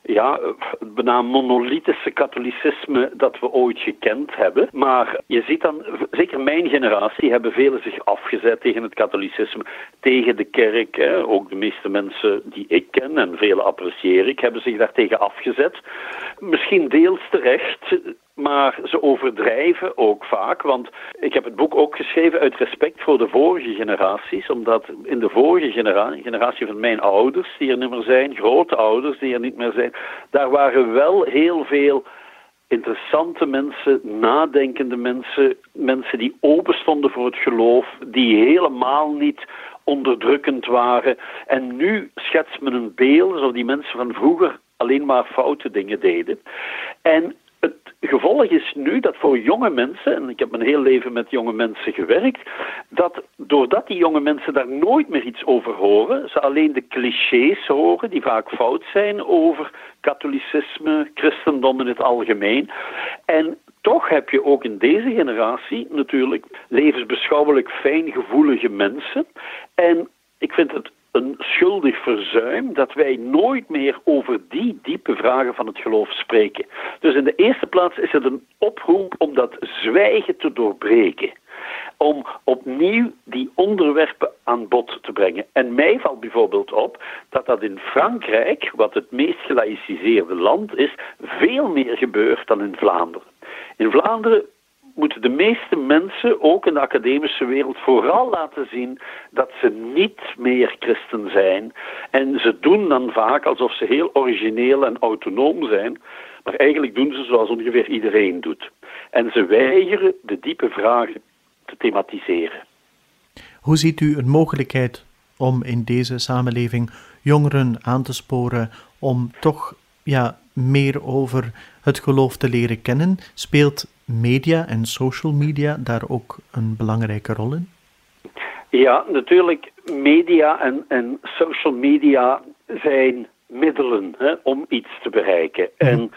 het bijna monolithische katholicisme dat we ooit gekend hebben. Maar je ziet dan, zeker mijn generatie, hebben velen zich afgezet tegen het katholicisme, tegen de kerk. Hè. Ook de meeste mensen die ik ken, en vele apprecieer ik, hebben zich daartegen afgezet. Misschien deels terecht, maar ze overdrijven ook vaak, want ik heb het boek ook geschreven uit respect voor de vorige generaties, omdat in de vorige generatie van mijn ouders, die er niet meer zijn, grote ouders die er niet meer zijn, daar waren wel heel veel interessante mensen, nadenkende mensen, mensen die open stonden voor het geloof, die helemaal niet onderdrukkend waren. En nu schetst men een beeld alsof die mensen van vroeger alleen maar foute dingen deden. En het gevolg is nu dat voor jonge mensen, en ik heb mijn heel leven met jonge mensen gewerkt, dat doordat die jonge mensen daar nooit meer iets over horen, ze alleen de clichés horen, die vaak fout zijn over katholicisme, christendom in het algemeen, en toch heb je ook in deze generatie natuurlijk levensbeschouwelijk fijngevoelige mensen. En ik vind het een schuldig verzuim dat wij nooit meer over die diepe vragen van het geloof spreken. Dus in de eerste plaats is het een oproep om dat zwijgen te doorbreken. Om opnieuw die onderwerpen aan bod te brengen. En mij valt bijvoorbeeld op dat in Frankrijk, wat het meest gelaïciseerde land is, veel meer gebeurt dan in Vlaanderen. In Vlaanderen moeten de meeste mensen, ook in de academische wereld, vooral laten zien dat ze niet meer christen zijn. En ze doen dan vaak alsof ze heel origineel en autonoom zijn, maar eigenlijk doen ze zoals ongeveer iedereen doet. En ze weigeren de diepe vragen te thematiseren. Hoe ziet u een mogelijkheid om in deze samenleving jongeren aan te sporen om toch meer over het geloof te leren kennen? Speelt media en social media daar ook een belangrijke rol in? Ja, natuurlijk. Media en social media zijn middelen om iets te bereiken. En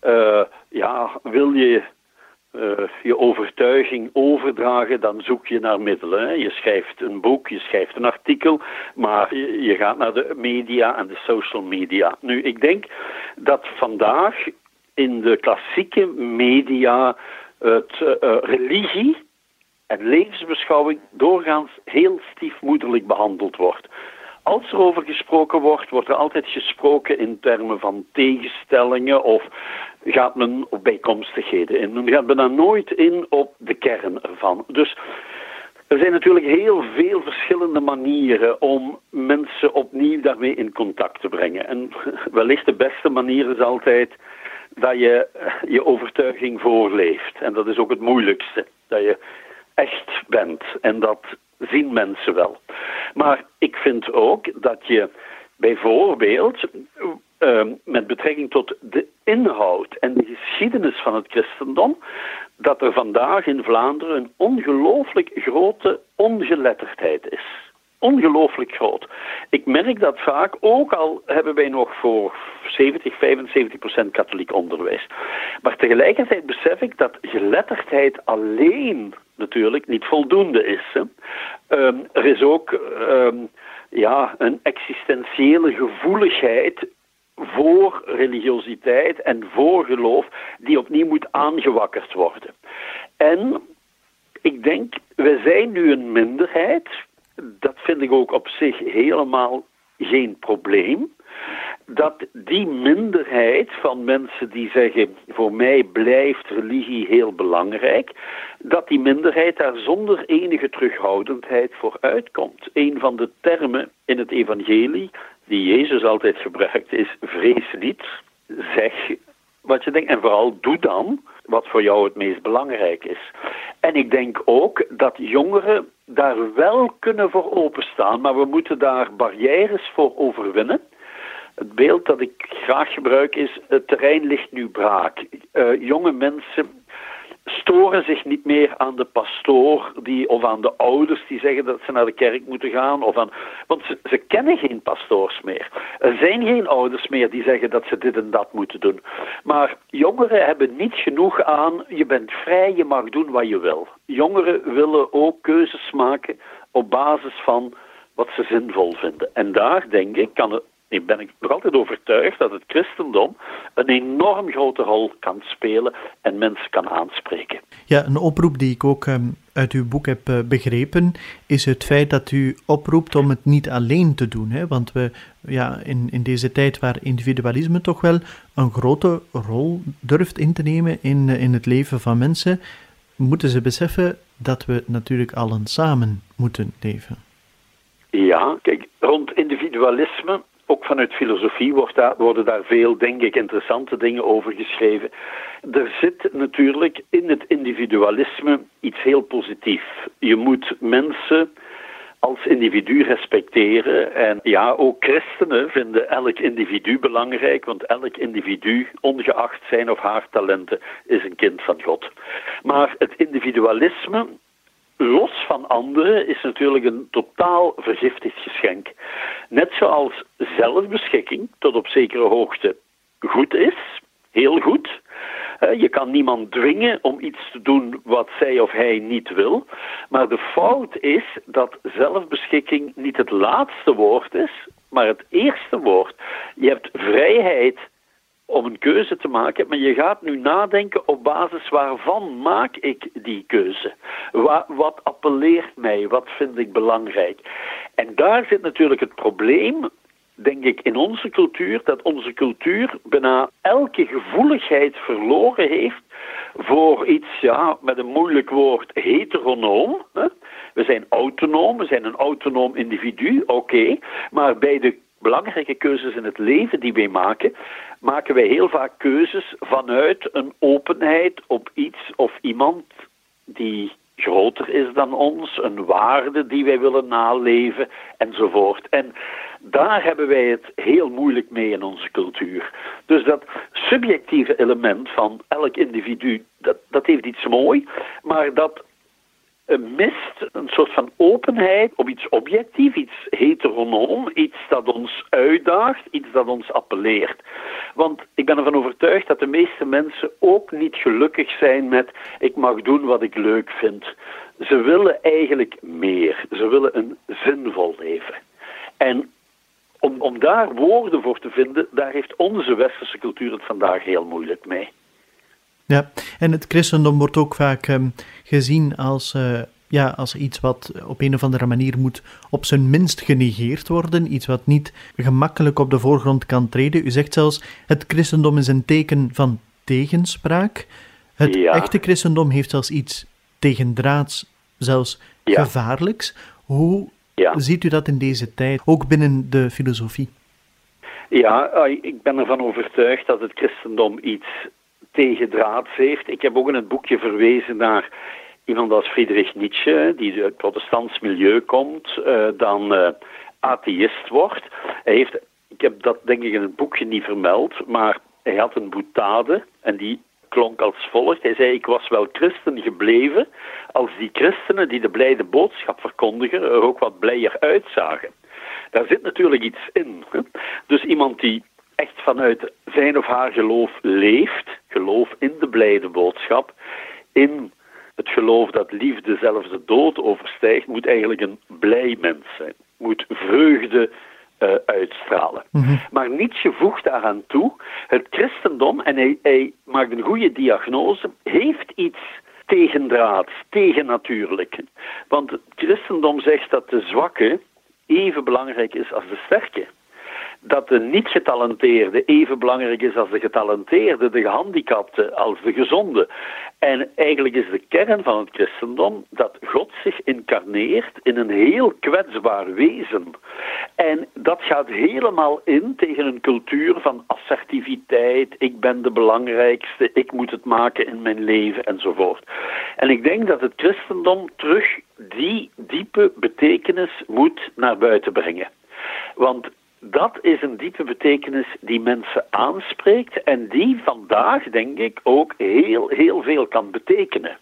wil je je overtuiging overdragen, dan zoek je naar middelen. Je schrijft een boek, je schrijft een artikel, maar je gaat naar de media en de social media. Nu, ik denk dat vandaag in de klassieke media religie en levensbeschouwing doorgaans heel stiefmoederlijk behandeld wordt. Als er over gesproken wordt, wordt er altijd gesproken in termen van tegenstellingen of gaat men op bijkomstigheden in. Men gaat bijna nooit in op de kern ervan. Dus er zijn natuurlijk heel veel verschillende manieren om mensen opnieuw daarmee in contact te brengen. En wellicht de beste manier is altijd dat je je overtuiging voorleeft. En dat is ook het moeilijkste. Dat je echt bent. En dat zien mensen wel. Maar ik vind ook dat je bijvoorbeeld met betrekking tot de inhoud en de geschiedenis van het christendom, dat er vandaag in Vlaanderen een ongelooflijk grote ongeletterdheid is. Ongelooflijk groot. Ik merk dat vaak, ook al hebben wij nog voor 70-75% katholiek onderwijs. Maar tegelijkertijd besef ik dat geletterdheid alleen natuurlijk niet voldoende is. Er is ook een existentiële gevoeligheid voor religiositeit en voor geloof die opnieuw moet aangewakkerd worden. En ik denk, we zijn nu een minderheid. Dat vind ik ook op zich helemaal geen probleem. Dat die minderheid van mensen die zeggen, voor mij blijft religie heel belangrijk, dat die minderheid daar zonder enige terughoudendheid voor uitkomt. Een van de termen in het evangelie die Jezus altijd gebruikt is, vrees niet, zeg wat je denkt en vooral doe dan wat voor jou het meest belangrijk is. En ik denk ook dat jongeren daar wel kunnen voor openstaan, maar we moeten daar barrières voor overwinnen. Het beeld dat ik graag gebruik is, het terrein ligt nu braak. Jonge mensen storen zich niet meer aan de pastoor of aan de ouders die zeggen dat ze naar de kerk moeten gaan. Want ze kennen geen pastoors meer. Er zijn geen ouders meer die zeggen dat ze dit en dat moeten doen. Maar jongeren hebben niet genoeg aan, je bent vrij, je mag doen wat je wil. Jongeren willen ook keuzes maken op basis van wat ze zinvol vinden. En daar, denk ik, ben ik nog altijd overtuigd dat het christendom een enorm grote rol kan spelen en mensen kan aanspreken. Ja, een oproep die ik ook uit uw boek heb begrepen, is het feit dat u oproept om het niet alleen te doen. Hè? Want we, in deze tijd waar individualisme toch wel een grote rol durft in te nemen in het leven van mensen, moeten ze beseffen dat we natuurlijk allen samen moeten leven. Ja, kijk, rond individualisme, ook vanuit filosofie worden daar veel, denk ik, interessante dingen over geschreven. Er zit natuurlijk in het individualisme iets heel positiefs. Je moet mensen als individu respecteren. En ja, ook christenen vinden elk individu belangrijk, want elk individu, ongeacht zijn of haar talenten, is een kind van God. Maar het individualisme, los van anderen, is natuurlijk een totaal vergiftigd geschenk. Net zoals zelfbeschikking tot op zekere hoogte goed is, heel goed, Je kan niemand dwingen om iets te doen wat zij of hij niet wil. Maar de fout is dat zelfbeschikking niet het laatste woord is, maar het eerste woord. Je hebt vrijheid om een keuze te maken, maar je gaat nu nadenken op basis waarvan maak ik die keuze. Wat appelleert mij? Wat vind ik belangrijk? En daar zit natuurlijk het probleem, denk ik, in onze cultuur, dat onze cultuur bijna elke gevoeligheid verloren heeft voor iets, met een moeilijk woord, heteronoom. We zijn autonoom, we zijn een autonoom individu, oké, maar bij de belangrijke keuzes in het leven die wij maken wij heel vaak keuzes vanuit een openheid op iets of iemand die groter is dan ons, een waarde die wij willen naleven, enzovoort. En daar hebben wij het heel moeilijk mee in onze cultuur. Dus dat subjectieve element van elk individu, dat heeft iets moois, maar dat mist een soort van openheid op iets objectief, iets heteronoom, iets dat ons uitdaagt, iets dat ons appelleert. Want ik ben ervan overtuigd dat de meeste mensen ook niet gelukkig zijn met ik mag doen wat ik leuk vind. Ze willen eigenlijk meer. Ze willen een zinvol leven. En om daar woorden voor te vinden, daar heeft onze westerse cultuur het vandaag heel moeilijk mee. Ja, en het christendom wordt ook vaak gezien als iets wat op een of andere manier moet op zijn minst genegeerd worden, iets wat niet gemakkelijk op de voorgrond kan treden. U zegt zelfs, het christendom is een teken van tegenspraak. Het echte christendom heeft zelfs iets tegendraads, zelfs gevaarlijks. Hoe ziet u dat in deze tijd, ook binnen de filosofie? Ja, ik ben ervan overtuigd dat het christendom iets tegendraads heeft. Ik heb ook in het boekje verwezen naar iemand als Friedrich Nietzsche, die uit het protestants milieu komt, dan atheïst wordt. Ik heb dat denk ik in het boekje niet vermeld, maar hij had een boutade en die klonk als volgt. Hij zei, ik was wel christen gebleven als die christenen die de blijde boodschap verkondigen er ook wat blijer uitzagen. Daar zit natuurlijk iets in. Hè? Dus iemand die echt vanuit zijn of haar geloof leeft, geloof in de blijde boodschap, in het geloof dat liefde zelfs de dood overstijgt, moet eigenlijk een blij mens zijn. Moet vreugde uitstralen. Mm-hmm. Maar Nietzsche voegt daaraan toe, het christendom, en hij maakt een goede diagnose, heeft iets tegendraads, tegennatuurlijk. Want het christendom zegt dat de zwakke even belangrijk is als de sterke. Dat de niet-getalenteerde even belangrijk is als de getalenteerde, de gehandicapte als de gezonde. En eigenlijk is de kern van het christendom dat God zich incarneert in een heel kwetsbaar wezen. En dat gaat helemaal in tegen een cultuur van assertiviteit, ik ben de belangrijkste, ik moet het maken in mijn leven enzovoort. En ik denk dat het christendom terug die diepe betekenis moet naar buiten brengen. Want dat is een diepe betekenis die mensen aanspreekt en die vandaag, denk ik, ook heel, heel veel kan betekenen.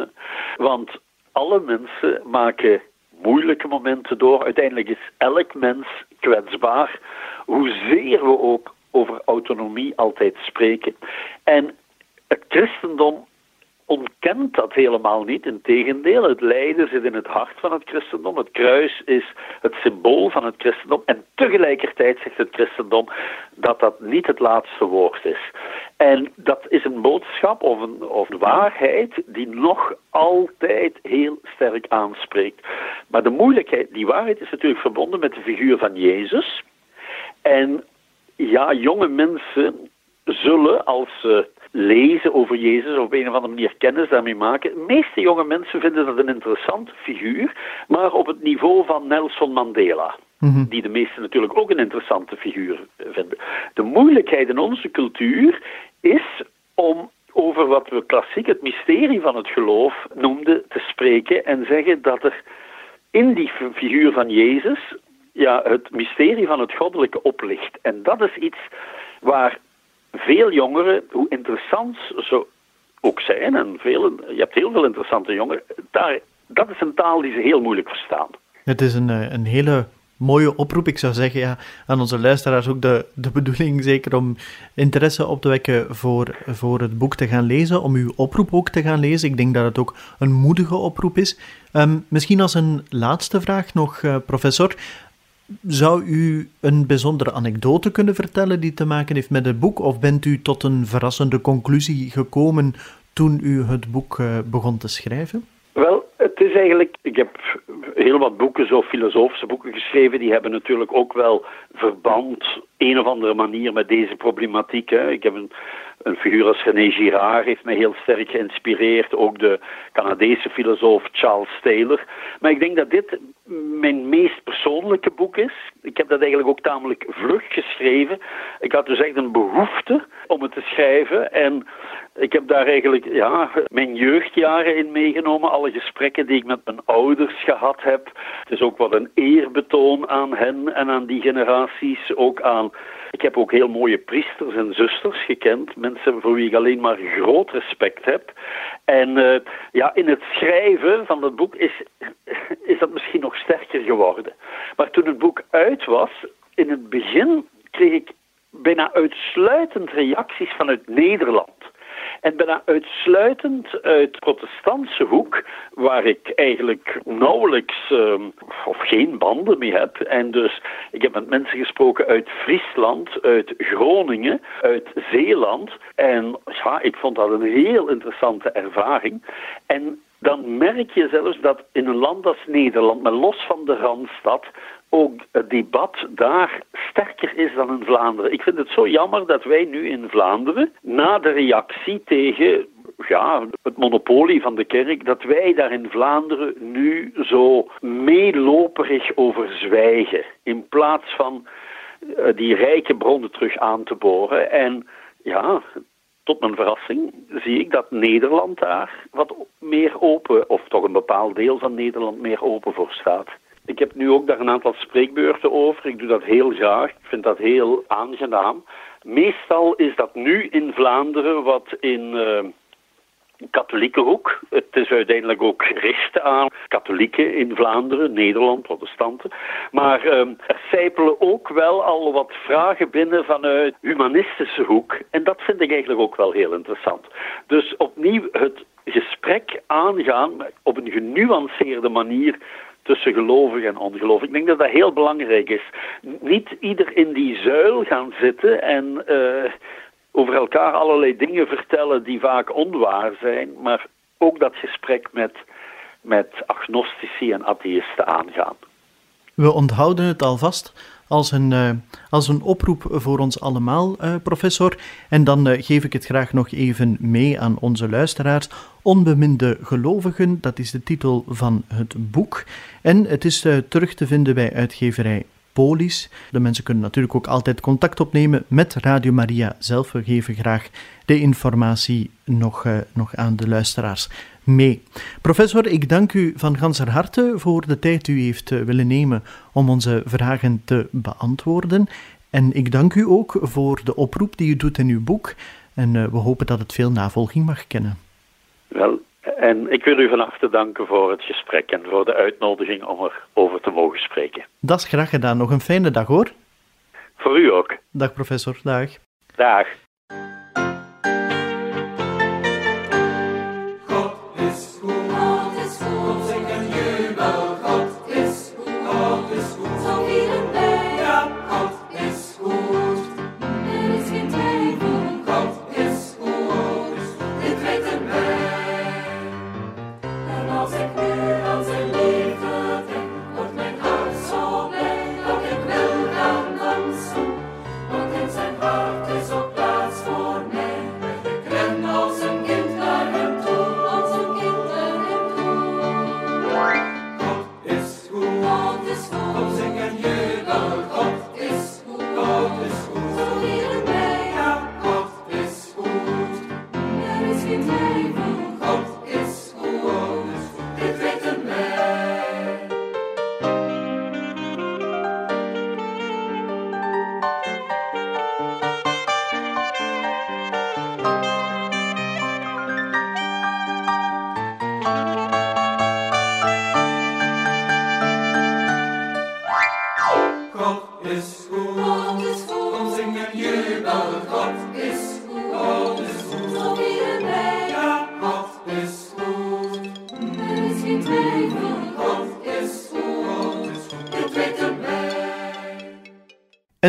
Want alle mensen maken moeilijke momenten door. Uiteindelijk is elk mens kwetsbaar, hoezeer we ook over autonomie altijd spreken. En het christendom ontkent dat helemaal niet. Integendeel, het lijden zit in het hart van het christendom. Het kruis is het symbool van het christendom. En tegelijkertijd zegt het christendom dat dat niet het laatste woord is. En dat is een boodschap of een waarheid die nog altijd heel sterk aanspreekt. Maar de moeilijkheid, die waarheid is natuurlijk verbonden met de figuur van Jezus. En ja, jonge mensen zullen, als ze lezen over Jezus op een of andere manier kennis daarmee maken. De meeste jonge mensen vinden dat een interessante figuur, maar op het niveau van Nelson Mandela. Mm-hmm. Die de meesten natuurlijk ook een interessante figuur vinden. De moeilijkheid in onze cultuur is om over wat we klassiek het mysterie van het geloof noemden te spreken en zeggen dat er in die figuur van Jezus het mysterie van het goddelijke oplicht. En dat is iets waar veel jongeren, hoe interessant ze ook zijn, en je hebt heel veel interessante jongeren, dat is een taal die ze heel moeilijk verstaan. Het is een hele mooie oproep. Ik zou zeggen, ja, aan onze luisteraars ook de bedoeling zeker om interesse op te wekken voor het boek te gaan lezen, om uw oproep ook te gaan lezen. Ik denk dat het ook een moedige oproep is. Misschien als een laatste vraag nog, professor. Zou u een bijzondere anekdote kunnen vertellen die te maken heeft met het boek? Of bent u tot een verrassende conclusie gekomen toen u het boek begon te schrijven? Wel, het is eigenlijk... Ik heb heel wat boeken, zo filosofische boeken geschreven, die hebben natuurlijk ook wel verband, een of andere manier, met deze problematiek. Hè. Ik heb een figuur als René Girard heeft mij heel sterk geïnspireerd, ook de Canadese filosoof Charles Taylor. Maar ik denk dat dit mijn meest persoonlijke boek is. Ik heb dat eigenlijk ook tamelijk vlug geschreven. Ik had dus echt een behoefte om het te schrijven en ik heb daar eigenlijk mijn jeugdjaren in meegenomen, alle gesprekken die ik met mijn ouders gehad heb. Het is ook wat een eerbetoon aan hen en aan die generaties, ook aan... Ik heb ook heel mooie priesters en zusters gekend, mensen voor wie ik alleen maar groot respect heb. En in het schrijven van dat boek is dat misschien nog sterker geworden. Maar toen het boek uit was, in het begin kreeg ik bijna uitsluitend reacties vanuit Nederland. En bijna uitsluitend uit de protestantse hoek, waar ik eigenlijk nauwelijks of geen banden mee heb. En dus, ik heb met mensen gesproken uit Friesland, uit Groningen, uit Zeeland. En ik vond dat een heel interessante ervaring. En dan merk je zelfs dat in een land als Nederland, maar los van de Randstad, ook het debat daar sterker is dan in Vlaanderen. Ik vind het zo jammer dat wij nu in Vlaanderen, na de reactie tegen het monopolie van de kerk, dat wij daar in Vlaanderen nu zo meeloperig over zwijgen, in plaats van die rijke bronnen terug aan te boren. En tot mijn verrassing zie ik dat Nederland daar wat meer open, of toch een bepaald deel van Nederland meer open voor staat. Ik heb nu ook daar een aantal spreekbeurten over. Ik doe dat heel graag. Ik vind dat heel aangenaam. Meestal is dat nu in Vlaanderen wat in katholieke hoek. Het is uiteindelijk ook gericht aan katholieken in Vlaanderen, Nederland, protestanten. Maar er sijpelen ook wel al wat vragen binnen vanuit humanistische hoek. En dat vind ik eigenlijk ook wel heel interessant. Dus opnieuw het gesprek aangaan op een genuanceerde manier tussen gelovig en ongelovig. Ik denk dat dat heel belangrijk is. Niet ieder in die zuil gaan zitten en over elkaar allerlei dingen vertellen die vaak onwaar zijn, maar ook dat gesprek met agnostici en atheïsten aangaan. We onthouden het alvast als een oproep voor ons allemaal, professor. En dan geef ik het graag nog even mee aan onze luisteraars. Onbeminde gelovigen, dat is de titel van het boek. En het is terug te vinden bij uitgeverij Polis. De mensen kunnen natuurlijk ook altijd contact opnemen met Radio Maria zelf. We geven graag de informatie nog aan de luisteraars mee. Professor, ik dank u van ganser harte voor de tijd u heeft willen nemen om onze vragen te beantwoorden. En ik dank u ook voor de oproep die u doet in uw boek. En we hopen dat het veel navolging mag kennen. Wel, en ik wil u van harte danken voor het gesprek en voor de uitnodiging om erover te mogen spreken. Dat is graag gedaan. Nog een fijne dag, hoor. Voor u ook. Dag, professor. Dag. Dag. Want in zijn hart is op plaats.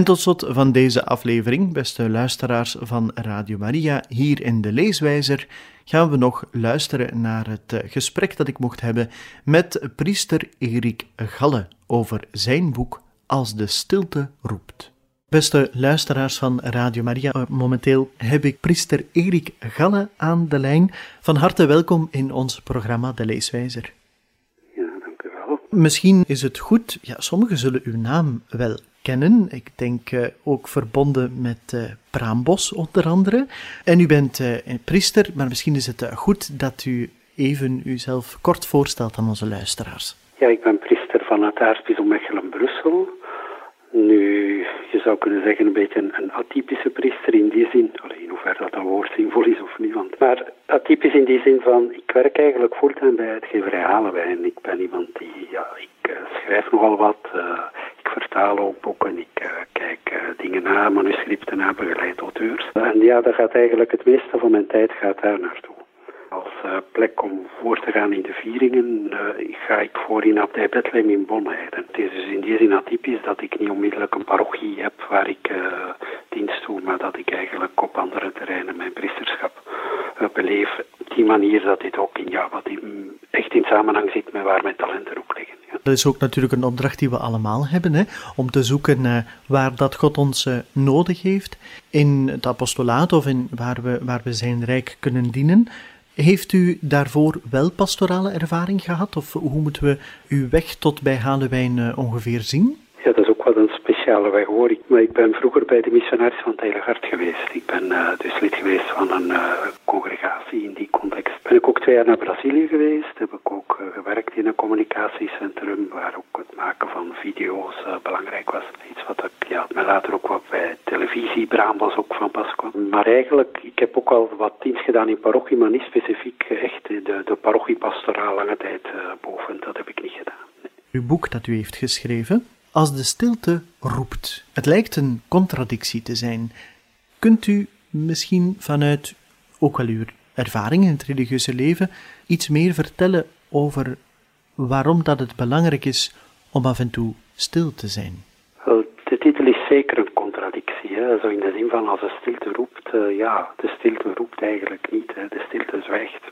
En tot slot van deze aflevering, beste luisteraars van Radio Maria, hier in de Leeswijzer, gaan we nog luisteren naar het gesprek dat ik mocht hebben met priester Erik Galle over zijn boek Als de stilte roept. Beste luisteraars van Radio Maria, momenteel heb ik priester Erik Galle aan de lijn. Van harte welkom in ons programma De Leeswijzer. Ja, dank u wel. Misschien is het goed, sommigen zullen uw naam wel kennen. Ik denk ook verbonden met Braambos onder andere. En u bent priester, maar misschien is het goed dat u even uzelf kort voorstelt aan onze luisteraars. Ja, ik ben priester van het aartsbisdom Mechelen-Brussel. Nu, je zou kunnen zeggen een beetje een atypische priester in die zin. In hoeverre dat een woord zinvol is of niet. Maar atypisch in die zin van, ik werk eigenlijk fulltime bij uitgeverij Halenwijn. Ik ben iemand die, ik schrijf nogal wat. Ik vertaal ook boeken, ik kijk dingen na, manuscripten na, begeleid auteurs. En ja, dat gaat eigenlijk het meeste van mijn tijd gaat daar naartoe. Als plek om voor te gaan in de vieringen ga ik voor in abdij Bethlehem in Bonheiden. Het is dus in die zin atypisch dat ik niet onmiddellijk een parochie heb waar ik dienst doe, maar dat ik eigenlijk op andere terreinen mijn priesterschap beleef. Op die manier dat dit ook echt in samenhang zit met waar mijn talenten ook liggen. Ja. Dat is ook natuurlijk een opdracht die we allemaal hebben, om te zoeken naar waar dat God ons nodig heeft in het apostolaat of in waar we zijn rijk kunnen dienen. Heeft u daarvoor wel pastorale ervaring gehad? Of hoe moeten we uw weg tot bij Halenwijn ongeveer zien? Ja, dat is ook wel een speciale weg hoor. Maar ik ben vroeger bij de missionaris van het Heilige Hart geweest. Ik ben dus lid geweest van een congregatie in die context. Ben ik ook 2 jaar naar Brazilië geweest. Heb ik ook gewerkt in een communicatiecentrum waar ook het maken van video's belangrijk was. Iets wat ik mij later ook wat bij televisie, Braambos ook van pas kwam. Maar eigenlijk, ik heb ook al wat dienst gedaan in parochie, maar niet specifiek echt de parochiepastoraal lange tijd boven. Dat heb ik niet gedaan. Nee. Uw boek dat u heeft geschreven, Als de stilte roept. Het lijkt een contradictie te zijn. Kunt u misschien vanuit ook wel uw ervaring in het religieuze leven iets meer vertellen over waarom dat het belangrijk is om af en toe stil te zijn? De titel is zeker een contradictie. Zo in de zin van als de stilte roept, de stilte roept eigenlijk niet. De stilte zwijgt.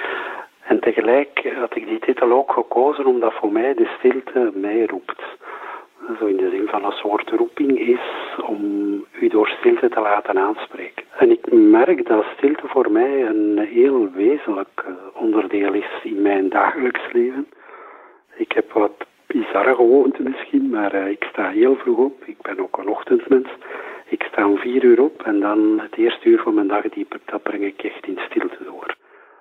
En tegelijk had ik die titel ook gekozen omdat voor mij de stilte mij roept. Zo in de zin van een soort roeping is om u door stilte te laten aanspreken. En ik merk dat stilte voor mij een heel wezenlijk onderdeel is in mijn dagelijks leven. Ik heb wat bizarre gewoonten misschien, maar ik sta heel vroeg op. Ik ben ook een ochtendmens. Ik sta om 4 uur op en dan het eerste uur van mijn dag, dat breng ik echt in stilte door.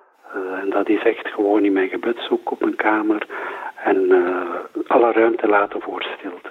En dat is echt gewoon in mijn gebedshoek op mijn kamer en alle ruimte laten voor stilte.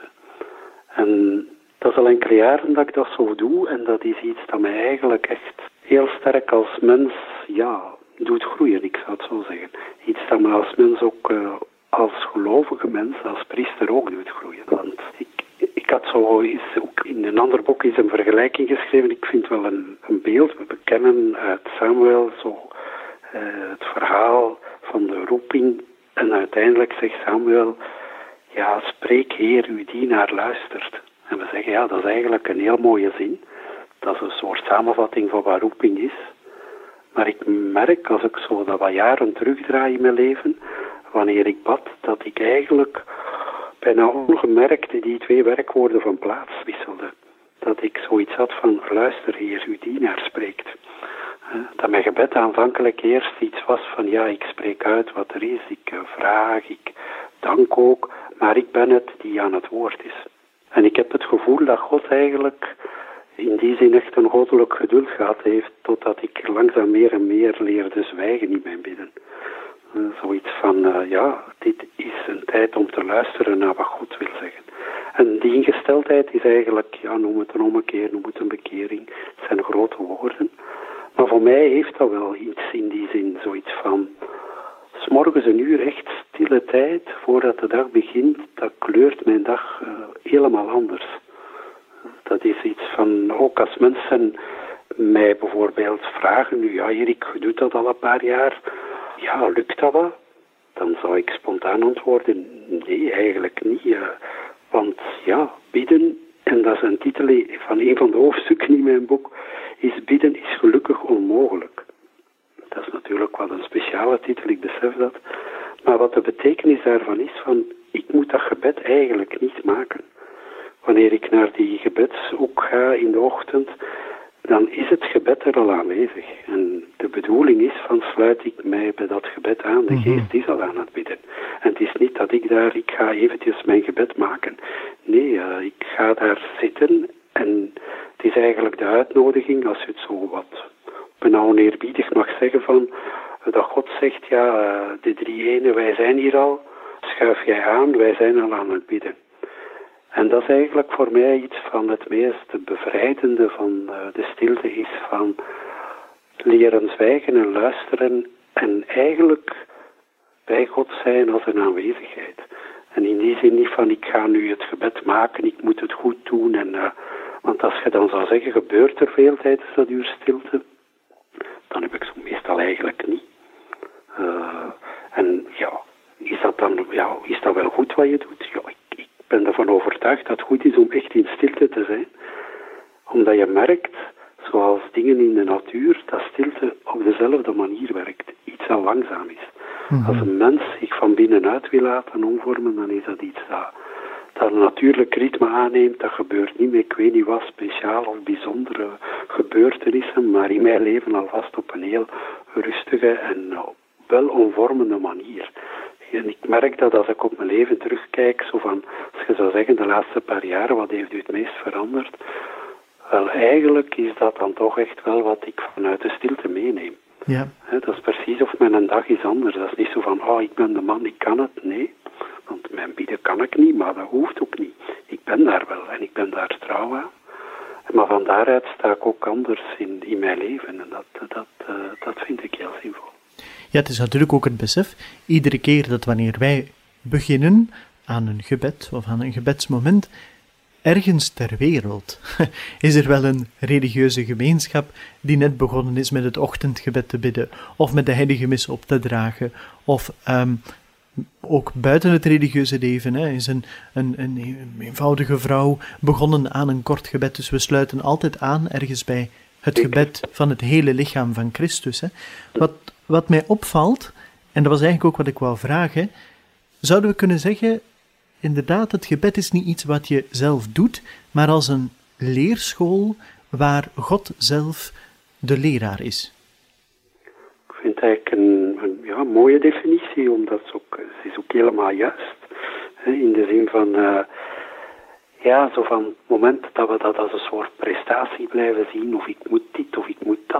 En dat is al enkele jaren dat ik dat zo doe en dat is iets dat mij eigenlijk echt heel sterk als mens, doet groeien, ik zou het zo zeggen. Iets dat me als mens ook, als gelovige mens, als priester ook doet groeien. Want ik had zo eens, ook in een ander boek is een vergelijking geschreven, ik vind wel een beeld, we bekennen uit Samuel zo het verhaal van de roeping en uiteindelijk zegt Samuel, spreek Heer, uw dienaar luistert. En we zeggen, dat is eigenlijk een heel mooie zin. Dat is een soort samenvatting van wat roeping is. Maar ik merk, als ik zo dat wat jaren terugdraai in mijn leven, wanneer ik bad, dat ik eigenlijk bijna ongemerkt die 2 werkwoorden van plaats wisselde. Dat ik zoiets had van, luister Heer, uw dienaar spreekt. Dat mijn gebed aanvankelijk eerst iets was van, ik spreek uit wat er is, ik vraag, ik dank ook, maar ik ben het die aan het woord is. En ik heb het gevoel dat God eigenlijk in die zin echt een goddelijk geduld gehad heeft, totdat ik langzaam meer en meer leerde zwijgen in mijn bidden. Zoiets van, dit is een tijd om te luisteren naar wat God wil zeggen. En die ingesteldheid is eigenlijk, noem het een ommekeer, noem het een bekering. Het zijn grote woorden. Maar voor mij heeft dat wel iets in die zin, zoiets van 's morgens een uur echt stille tijd voordat de dag begint, dat kleurt mijn dag helemaal anders. Dat is iets van, ook als mensen mij bijvoorbeeld vragen, nu Erik, je doet dat al een paar jaar, lukt dat wel? Dan zou ik spontaan antwoorden, nee, eigenlijk niet. Want bidden En dat is een titel van een van de hoofdstukken in mijn boek, is bidden is gelukkig onmogelijk. Dat is natuurlijk wel een speciale titel, ik besef dat. Maar wat de betekenis daarvan is, van ik moet dat gebed eigenlijk niet maken. Wanneer ik naar die gebedshoek ga in de ochtend, dan is het gebed er al aanwezig. En de bedoeling is van sluit ik mij bij dat gebed aan. De geest is al aan het bidden. En het is niet dat ik ga eventjes mijn gebed maken. Nee, ik ga daar zitten en het is eigenlijk de uitnodiging, als je het zo wat oneerbiedig mag zeggen, van dat God zegt, ja, de drie ene, wij zijn hier al, schuif jij aan, wij zijn al aan het bidden. En dat is eigenlijk voor mij iets van het meest bevrijdende van de stilte, is van leren zwijgen en luisteren en eigenlijk bij God zijn als een aanwezigheid. En in die zin niet van ik ga nu het gebed maken, ik moet het goed doen. Want als je dan zou zeggen, gebeurt er veel tijdens dat uur stilte, dan heb ik zo meestal eigenlijk niet. En ja, is dat wel goed wat je doet? Ja, ik ben ervan overtuigd dat het goed is om echt in stilte te zijn. Omdat je merkt, zoals dingen in de natuur, dat stilte op dezelfde manier werkt. Iets dat langzaam is. Als een mens zich van binnenuit wil laten omvormen, dan is dat iets dat een natuurlijk ritme aanneemt. Dat gebeurt niet met ik weet niet wat speciaal of bijzondere gebeurtenissen, maar in mijn leven alvast op een heel rustige en wel omvormende manier. En ik merk dat als ik op mijn leven terugkijk, zo van, als je zou zeggen, de laatste paar jaren, wat heeft u het meest veranderd? Wel, eigenlijk is dat dan toch echt wel wat ik vanuit de stilte meeneem. Ja. Dat is precies of mijn dag is anders. Dat is niet zo van, ik ben de man, ik kan het. Nee, want mijn bidden kan ik niet, maar dat hoeft ook niet. Ik ben daar wel en ik ben daar trouw aan. Maar van daaruit sta ik ook anders in mijn leven. En dat vind ik heel zinvol. Ja, het is natuurlijk ook het besef, iedere keer dat wanneer wij beginnen aan een gebed of aan een gebedsmoment, ergens ter wereld is er wel een religieuze gemeenschap die net begonnen is met het ochtendgebed te bidden, of met de heilige mis op te dragen, of ook buiten het religieuze leven is een eenvoudige vrouw begonnen aan een kort gebed. Dus we sluiten altijd aan ergens bij het gebed van het hele lichaam van Christus. Wat mij opvalt, en dat was eigenlijk ook wat ik wou vragen, zouden we kunnen zeggen, inderdaad, het gebed is niet iets wat je zelf doet, maar als een leerschool waar God zelf de leraar is. Ik vind het eigenlijk een mooie definitie, omdat het is ook helemaal juist. In de zin van, zo van het moment dat we dat als een soort prestatie blijven zien, of ik moet dit, of ik moet dat,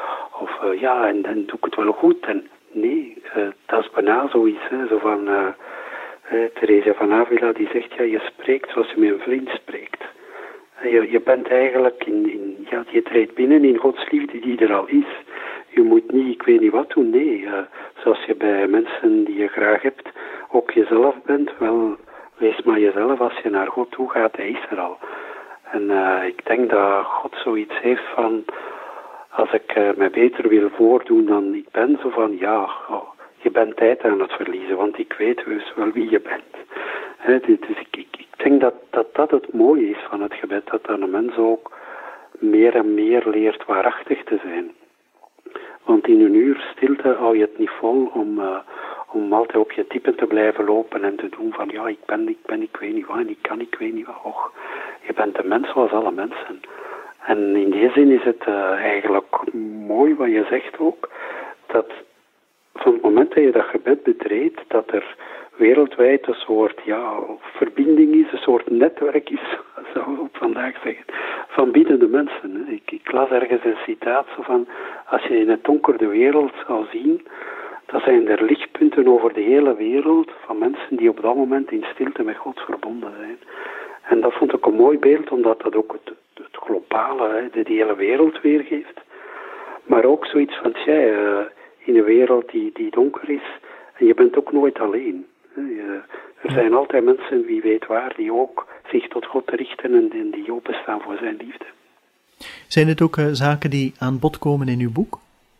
en dan doe ik het wel goed. En nee, dat is bijna zoiets, zo van... Teresa van Avila die zegt, je spreekt zoals je met een vriend spreekt. Je bent eigenlijk je treedt binnen in Gods liefde die er al is. Je moet niet, ik weet niet wat doen, nee. Zoals je bij mensen die je graag hebt ook jezelf bent, wel, wees maar jezelf. Als je naar God toe gaat, hij is er al. En ik denk dat God zoiets heeft van, als ik mij beter wil voordoen dan ik ben, zo van, je bent tijd aan het verliezen, want ik weet heus wel wie je bent. Dus ik denk dat het mooie is van het gebed, dat een mens ook meer en meer leert waarachtig te zijn. Want in een uur stilte hou je het niet vol om altijd op je typen te blijven lopen en te doen van, ik weet niet wat, en ik kan, ik weet niet wat. Och, je bent een mens zoals alle mensen. En in die zin is het eigenlijk mooi wat je zegt ook, dat van het moment dat je dat gebed betreedt, dat er wereldwijd een soort verbinding is, een soort netwerk is, zou ik ook vandaag zeggen, van biddende mensen. Ik las ergens een citaat zo van, als je in het donker de wereld zou zien, dan zijn er lichtpunten over de hele wereld van mensen die op dat moment in stilte met God verbonden zijn. En dat vond ik een mooi beeld, omdat dat ook het globale, de hele wereld weergeeft. Maar ook zoiets van, in een wereld die donker is, en je bent ook nooit alleen. Er zijn altijd mensen, wie weet waar, die ook zich tot God richten en die openstaan voor zijn liefde. Zijn het ook zaken die aan bod komen in uw boek?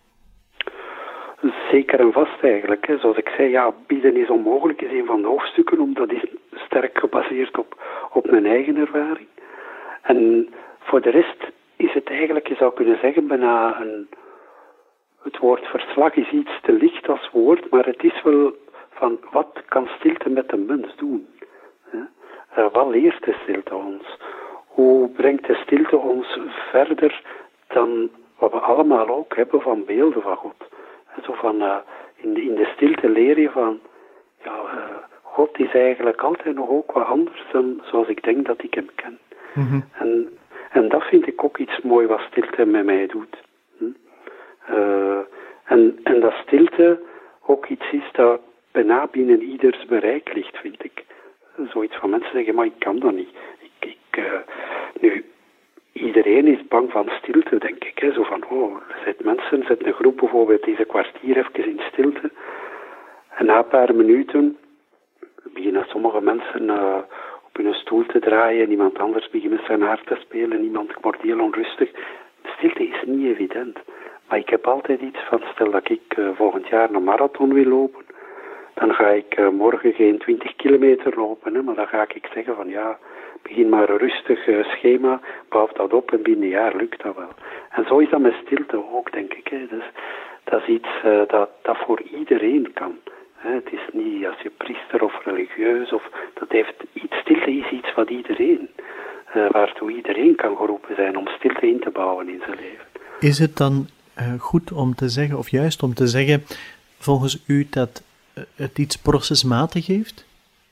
Zeker en vast eigenlijk. Zoals ik zei, bidden is onmogelijk, is een van de hoofdstukken, omdat die sterk gebaseerd op mijn eigen ervaring. En voor de rest is het eigenlijk, je zou kunnen zeggen, bijna het woord verslag is iets te licht als woord, maar het is wel van wat kan stilte met de mens doen? Wat leert de stilte ons? Hoe brengt de stilte ons verder dan wat we allemaal ook hebben van beelden van God? Zo van, in de stilte leer je van, God is eigenlijk altijd nog ook wat anders dan zoals ik denk dat ik hem ken. Mm-hmm. En dat vind ik ook iets moois wat stilte met mij doet. En dat stilte ook iets is dat bijna binnen ieders bereik ligt, vind ik. Zoiets van mensen zeggen, maar ik kan dat niet. Nu, iedereen is bang van stilte, denk ik. Hè. Zo van, zet een groep bijvoorbeeld deze kwartier even in stilte. En na een paar minuten beginnen sommige mensen op hun stoel te draaien. Iemand anders begint met zijn haar te spelen. Iemand wordt heel onrustig. Stilte is niet evident. Maar ik heb altijd iets van, stel dat ik volgend jaar een marathon wil lopen. Dan ga ik morgen geen 20 kilometer lopen. Hè, maar dan ga ik zeggen van begin maar een rustig schema. Bouw dat op en binnen een jaar lukt dat wel. En zo is dat met stilte ook, denk ik. Hè. Dus, dat is iets dat voor iedereen kan. Het is niet als je priester of religieus stilte is iets wat iedereen, waartoe iedereen kan geroepen zijn om stilte in te bouwen in zijn leven. Is het dan goed om te zeggen, of juist om te zeggen, volgens u dat het iets procesmatig heeft?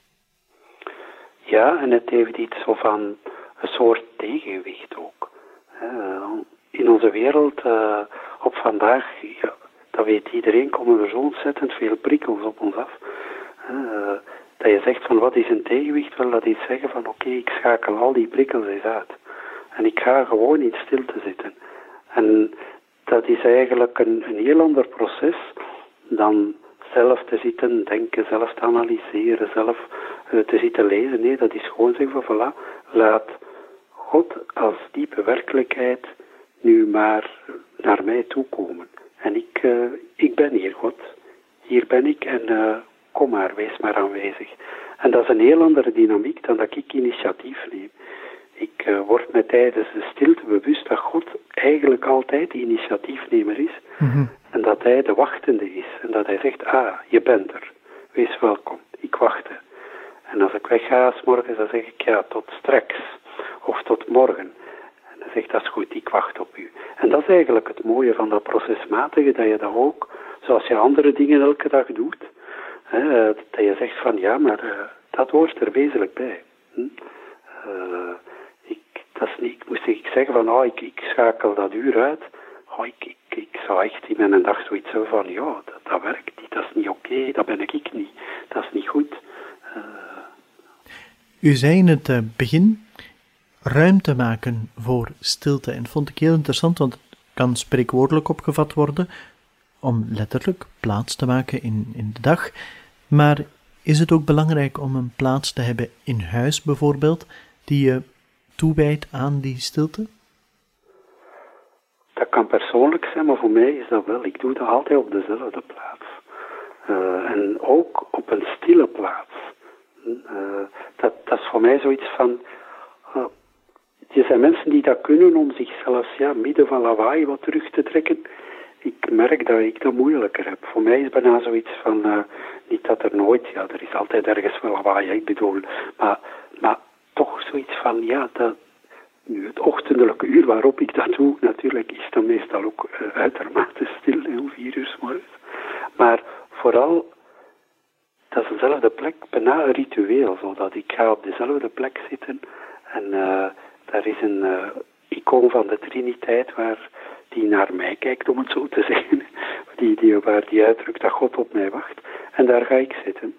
Ja, en het heeft iets zo van een soort tegenwicht ook. In onze wereld, op vandaag, dat weet iedereen, komen er zo ontzettend veel prikkels op ons af. Dat je zegt van wat is een tegenwicht? Wel, dat is zeggen van oké, ik schakel al die prikkels eens uit. En ik ga gewoon in stilte zitten. En dat is eigenlijk een heel ander proces dan zelf te zitten denken, zelf te analyseren, zelf te zitten lezen. Nee, dat is gewoon zeggen van voilà, laat God als diepe werkelijkheid nu maar naar mij toekomen. En ik ben hier, God. Hier ben ik en kom maar, wees maar aanwezig. En dat is een heel andere dynamiek dan dat ik initiatief neem. Ik word me tijdens de stilte bewust dat God eigenlijk altijd de initiatiefnemer is. Mm-hmm. En dat hij de wachtende is. En dat hij zegt, je bent er. Wees welkom. Ik wacht. En als ik wegga 's morgens, dan zeg ik, tot straks. Of tot morgen. En dan zegt, dat is goed, ik wacht op u. En dat is eigenlijk het mooie van dat procesmatige, dat je dat ook, zoals je andere dingen elke dag doet, dat je zegt van, dat hoort er wezenlijk bij. Moest ik zeggen van, ik schakel dat uur uit. Ik zou echt in mijn dag zoiets hebben van, dat werkt niet, dat is niet oké, dat ben ik niet, dat is niet goed. U zei in het begin ruimte maken voor stilte. En dat vond ik heel interessant, want het kan spreekwoordelijk opgevat worden om letterlijk plaats te maken in de dag. Maar is het ook belangrijk om een plaats te hebben in huis bijvoorbeeld, die je toewijdt aan die stilte? Dat kan persoonlijk zijn, maar voor mij is dat wel. Ik doe dat altijd op dezelfde plaats. En ook op een stille plaats. Dat is voor mij zoiets van... er zijn mensen die dat kunnen om zichzelf midden van lawaai wat terug te trekken. Ik merk dat ik dat moeilijker heb. Voor mij is bijna zoiets van... niet dat er nooit... er is altijd ergens wel lawaai, ik bedoel... Maar toch zoiets van... Nu, het ochtendelijke uur waarop ik dat doe, natuurlijk is dat meestal ook uitermate stil, om 4 uur 's morgens. Maar vooral, dat is dezelfde plek, bijna een ritueel, zodat ik ga op dezelfde plek zitten en daar is een icoon van de Triniteit die naar mij kijkt, om het zo te zeggen, waar die uitdrukt dat God op mij wacht. En daar ga ik zitten.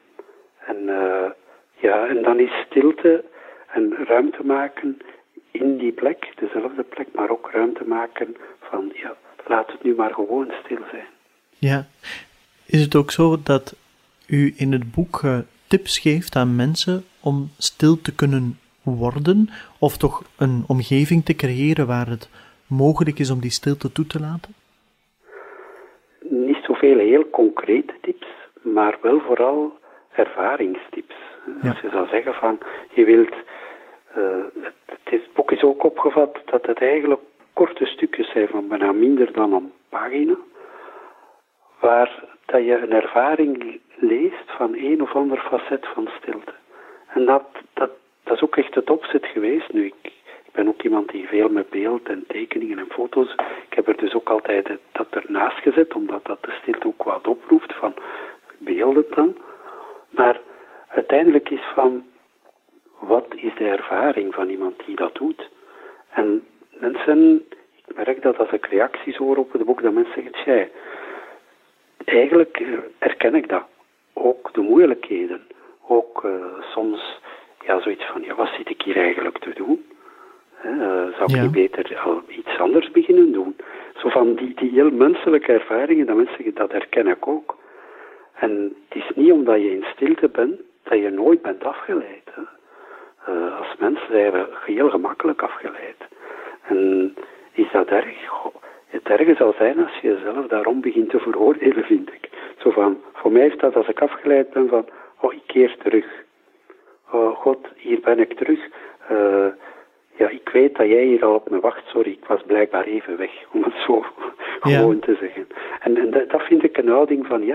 En dan is stilte en ruimte maken in die plek, dezelfde plek, maar ook ruimte maken van, laat het nu maar gewoon stil zijn. Ja, is het ook zo dat u in het boek tips geeft aan mensen om stil te kunnen worden, of toch een omgeving te creëren waar het mogelijk is om die stilte toe te laten? Niet zoveel heel concrete tips, maar wel vooral ervaringstips. Ja. Als je zou zeggen van, je wilt Het boek is ook opgevat dat het eigenlijk korte stukjes zijn van bijna minder dan een pagina, waar dat je een ervaring leest van een of ander facet van stilte. En dat is ook echt het opzet geweest. Nu, ik ben ook iemand die veel met beeld en tekeningen en foto's. Ik heb er dus ook altijd dat ernaast gezet, omdat dat de stilte ook wat oproept van beelden dan. Maar uiteindelijk is van, wat is de ervaring van iemand die dat doet? En mensen, ik merk dat als ik reacties hoor op het boek, dat mensen zeggen, tja, eigenlijk herken ik dat. Ook de moeilijkheden. Ook soms zoiets van, wat zit ik hier eigenlijk te doen? Zou ik niet beter al iets anders beginnen doen? Zo van die heel menselijke ervaringen, dat mensen zeggen, dat herken ik ook. En het is niet omdat je in stilte bent, dat je nooit bent afgeleid. Hè. Als mens zijn we heel gemakkelijk afgeleid. En is dat erg? Het erge zal zijn als je jezelf daarom begint te veroordelen, vind ik. Zo van, voor mij is dat als ik afgeleid ben van, ik keer terug. God, hier ben ik terug. Ik weet dat jij hier al op me wacht. Sorry, ik was blijkbaar even weg, om het zo gewoon te zeggen. En dat vind ik een houding van,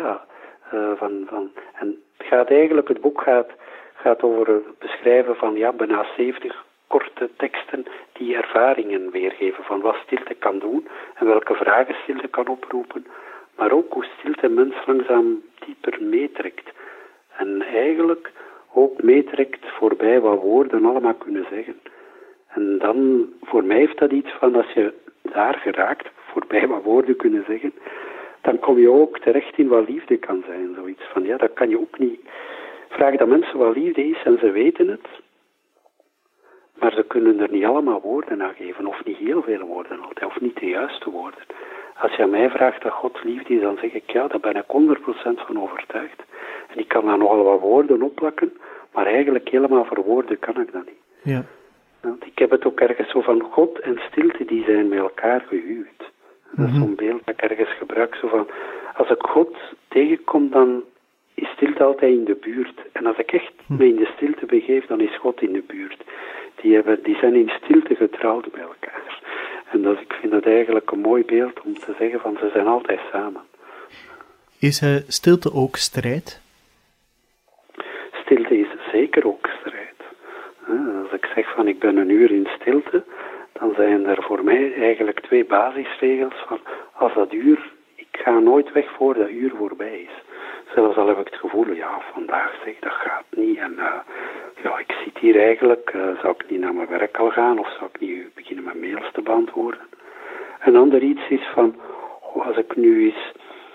en het boek gaat over het beschrijven van, bijna 70 korte teksten die ervaringen weergeven van wat stilte kan doen en welke vragen stilte kan oproepen, maar ook hoe stilte mens langzaam dieper meetrekt. En eigenlijk ook meetrekt voorbij wat woorden allemaal kunnen zeggen. En dan, voor mij heeft dat iets van, als je daar geraakt, voorbij wat woorden kunnen zeggen, dan kom je ook terecht in wat liefde kan zijn. Zoiets van, dat kan je ook niet. Vraag dat mensen wat liefde is en ze weten het, maar ze kunnen er niet allemaal woorden aan geven, of niet heel veel woorden altijd, of niet de juiste woorden. Als je aan mij vraagt dat God liefde is, dan zeg ik, daar ben ik 100% van overtuigd. En ik kan daar nogal wat woorden opplakken, maar eigenlijk helemaal verwoorden kan ik dat niet. Ja. Want ik heb het ook ergens zo van, God en stilte, die zijn met elkaar gehuwd. Dat is zo'n beeld dat ik ergens gebruik, zo van, als ik God tegenkom, dan is stilte altijd in de buurt. En als ik echt me in de stilte begeef, dan is God in de buurt. Die zijn in stilte getrouwd bij elkaar. En ik vind dat eigenlijk een mooi beeld om te zeggen van, ze zijn altijd samen. Is stilte ook strijd? Stilte is zeker ook strijd. Als ik zeg van, ik ben een uur in stilte, dan zijn er voor mij eigenlijk 2 basisregels van, als dat uur, ik ga nooit weg voor dat uur voorbij is. Zelfs al heb ik het gevoel, vandaag dat gaat niet. En ik zit hier eigenlijk, zou ik niet naar mijn werk al gaan, of zou ik niet beginnen met mails te beantwoorden. Een ander iets is van, als ik nu eens,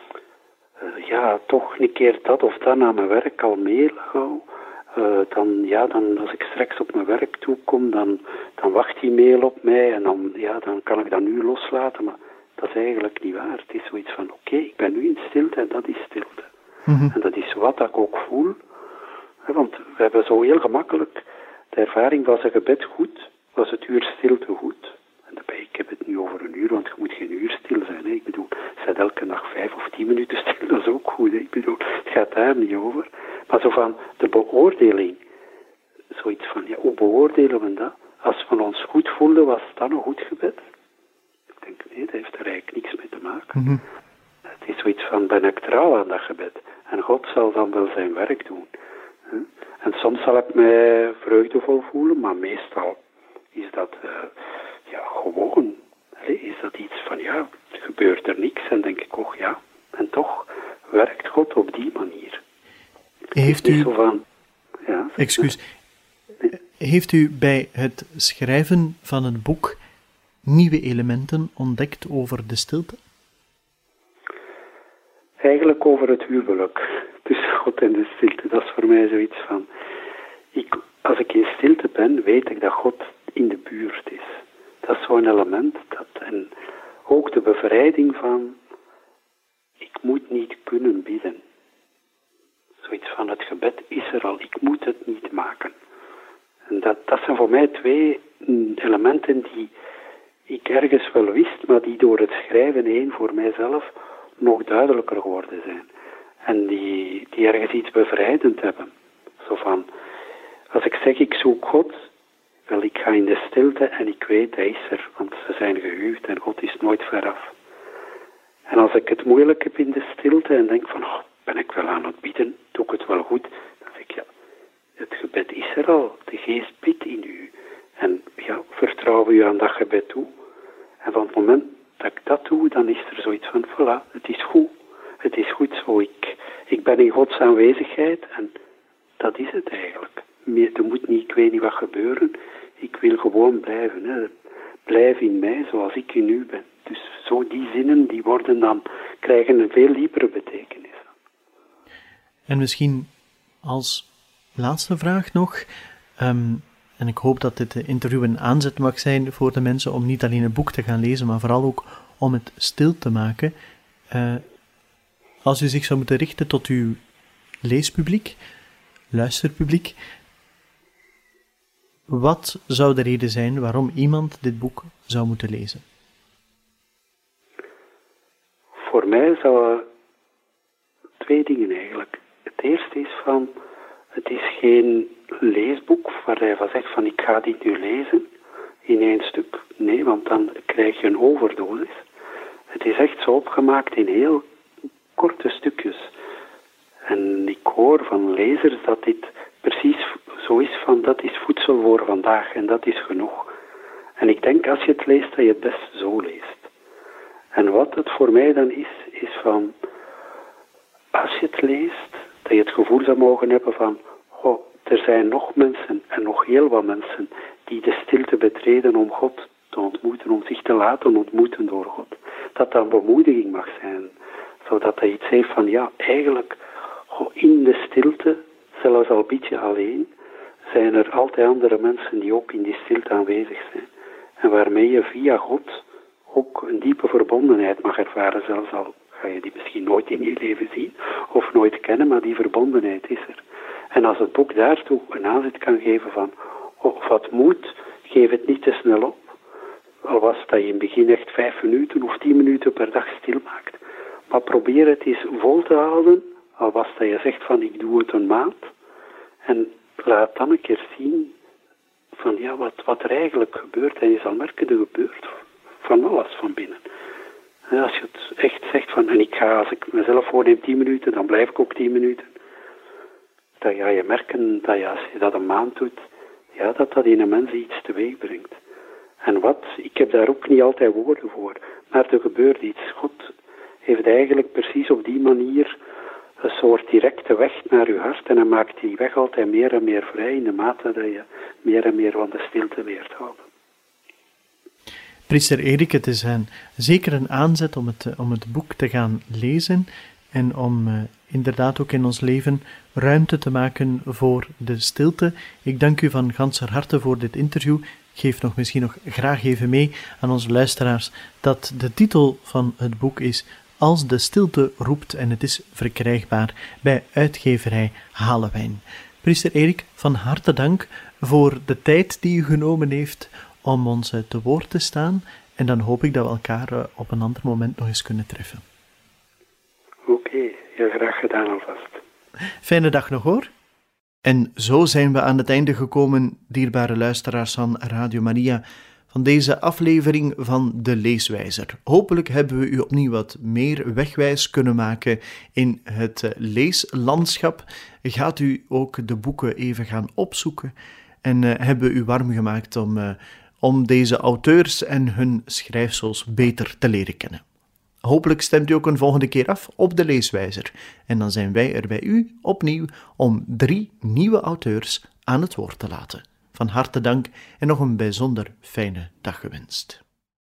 toch een keer dat of dat naar mijn werk al mailen gauw, dan als ik straks op mijn werk toekom, dan wacht die mail op mij en dan kan ik dat nu loslaten, maar dat is eigenlijk niet waar. Het is zoiets van, oké, ik ben nu in stilte en dat is stilte. En dat is wat ik ook voel. Want we hebben zo heel gemakkelijk de ervaring, was een gebed goed, was het uur stilte goed. En daarbij, ik heb het nu over een uur, want je moet geen uur stil zijn. Hè. Ik bedoel, zet elke dag 5 of 10 minuten stil, dat is ook goed. Hè. Ik bedoel, het gaat daar niet over. Maar zo van de beoordeling, zoiets van, hoe beoordelen we dat? Als we ons goed voelden, was dat een goed gebed? Ik denk, nee, dat heeft er eigenlijk niks mee te maken. Het is zoiets van, ben ik trouw aan dat gebed? En God zal dan wel zijn werk doen. En soms zal ik mij vreugdevol voelen, maar meestal is dat gewoon. Is dat iets van, gebeurt er niks? En denk ik, en toch werkt God op die manier. Heeft u... Zo van, Excuus. Heeft u bij het schrijven van het boek nieuwe elementen ontdekt over de stilte? Eigenlijk over het huwelijk tussen God en de stilte. Dat is voor mij zoiets van, als ik in stilte ben, weet ik dat God in de buurt is. Dat is zo'n element. En ook de bevrijding van, ik moet niet kunnen bidden. Zoiets van, het gebed is er al, ik moet het niet maken. En dat zijn voor mij 2 elementen die ik ergens wel wist, maar die door het schrijven heen voor mijzelf nog duidelijker geworden zijn. En die ergens iets bevrijdend hebben. Zo van, als ik zeg ik zoek God, Wel, ik ga in de stilte en ik weet, hij is er, want ze zijn gehuwd en God is nooit veraf. En als ik het moeilijk heb in de stilte en denk van, ben ik wel aan het bidden, doe ik het wel goed? Dan zeg ik, ja, het gebed is er al, de geest bidt in u. En ja, vertrouw u aan dat gebed toe. En van het moment dat ik dat doe, dan is er zoiets van, voilà, het is goed. Het is goed zo, ik ben in Gods aanwezigheid en dat is het eigenlijk. Er moet niet, ik weet niet wat gebeuren, ik wil gewoon blijven. Hè. Blijf in mij zoals ik in u ben. Dus zo die zinnen, die worden dan, krijgen een veel diepere betekenis. En misschien als laatste vraag nog, en ik hoop dat dit interview een aanzet mag zijn voor de mensen om niet alleen een boek te gaan lezen, maar vooral ook om het stil te maken. Als u zich zou moeten richten tot uw leespubliek, luisterpubliek, wat zou de reden zijn waarom iemand dit boek zou moeten lezen? Voor mij zou twee dingen eigenlijk. Het eerste is van, het is geen leesboek waar hij van zegt van ik ga dit nu lezen in één stuk. Nee, want dan krijg je een overdosis. Het is echt zo opgemaakt in heel korte stukjes. En ik hoor van lezers dat dit precies zo is van dat is voedsel voor vandaag en dat is genoeg. En ik denk als je het leest dat je het best zo leest. En wat het voor mij dan is van als je het leest, dat je het gevoel zou mogen hebben van er zijn nog mensen en nog heel wat mensen die de stilte betreden om God te ontmoeten, om zich te laten ontmoeten door God. Dat dat een bemoediging mag zijn, zodat hij iets heeft van ja, eigenlijk in de stilte, zelfs al beetje alleen, zijn er altijd andere mensen die ook in die stilte aanwezig zijn. En waarmee je via God ook een diepe verbondenheid mag ervaren, zelfs al ga je die misschien nooit in je leven zien of nooit kennen, maar die verbondenheid is er. En als het boek daartoe een aanzet kan geven van, wat moet, geef het niet te snel op. Al was dat je in het begin echt 5 minuten of 10 minuten per dag stil maakt. Maar probeer het eens vol te houden, al was dat je zegt van ik doe het een maand. En laat dan een keer zien van ja, wat er eigenlijk gebeurt. En je zal merken, er gebeurt van alles van binnen. En als je het echt zegt van, en als ik mezelf voorneem 10 minuten, dan blijf ik ook 10 minuten. Dan ga je merken dat als je dat een maand doet, ja, dat in een mens iets teweeg brengt. En ik heb daar ook niet altijd woorden voor, maar er gebeurt iets. God heeft eigenlijk precies op die manier een soort directe weg naar je hart en hij maakt die weg altijd meer en meer vrij in de mate dat je meer en meer van de stilte leert houden. Priester Erik, het is zeker een aanzet om het boek te gaan lezen en om inderdaad ook in ons leven ruimte te maken voor de stilte. Ik dank u van ganser harte voor dit interview. Ik geef misschien nog graag even mee aan onze luisteraars dat de titel van het boek is Als de stilte roept en het is verkrijgbaar bij uitgeverij Halewijn. Priester Erik, van harte dank voor de tijd die u genomen heeft om ons te woord te staan en dan hoop ik dat we elkaar op een ander moment nog eens kunnen treffen. Oké, heel graag gedaan alvast. Fijne dag nog hoor. En zo zijn we aan het einde gekomen, dierbare luisteraars van Radio Maria, van deze aflevering van De Leeswijzer. Hopelijk hebben we u opnieuw wat meer wegwijs kunnen maken in het leeslandschap. Gaat u ook de boeken even gaan opzoeken en hebben we u warm gemaakt om deze auteurs en hun schrijfsels beter te leren kennen. Hopelijk stemt u ook een volgende keer af op De Leeswijzer. En dan zijn wij er bij u opnieuw om 3 nieuwe auteurs aan het woord te laten. Van harte dank en nog een bijzonder fijne dag gewenst.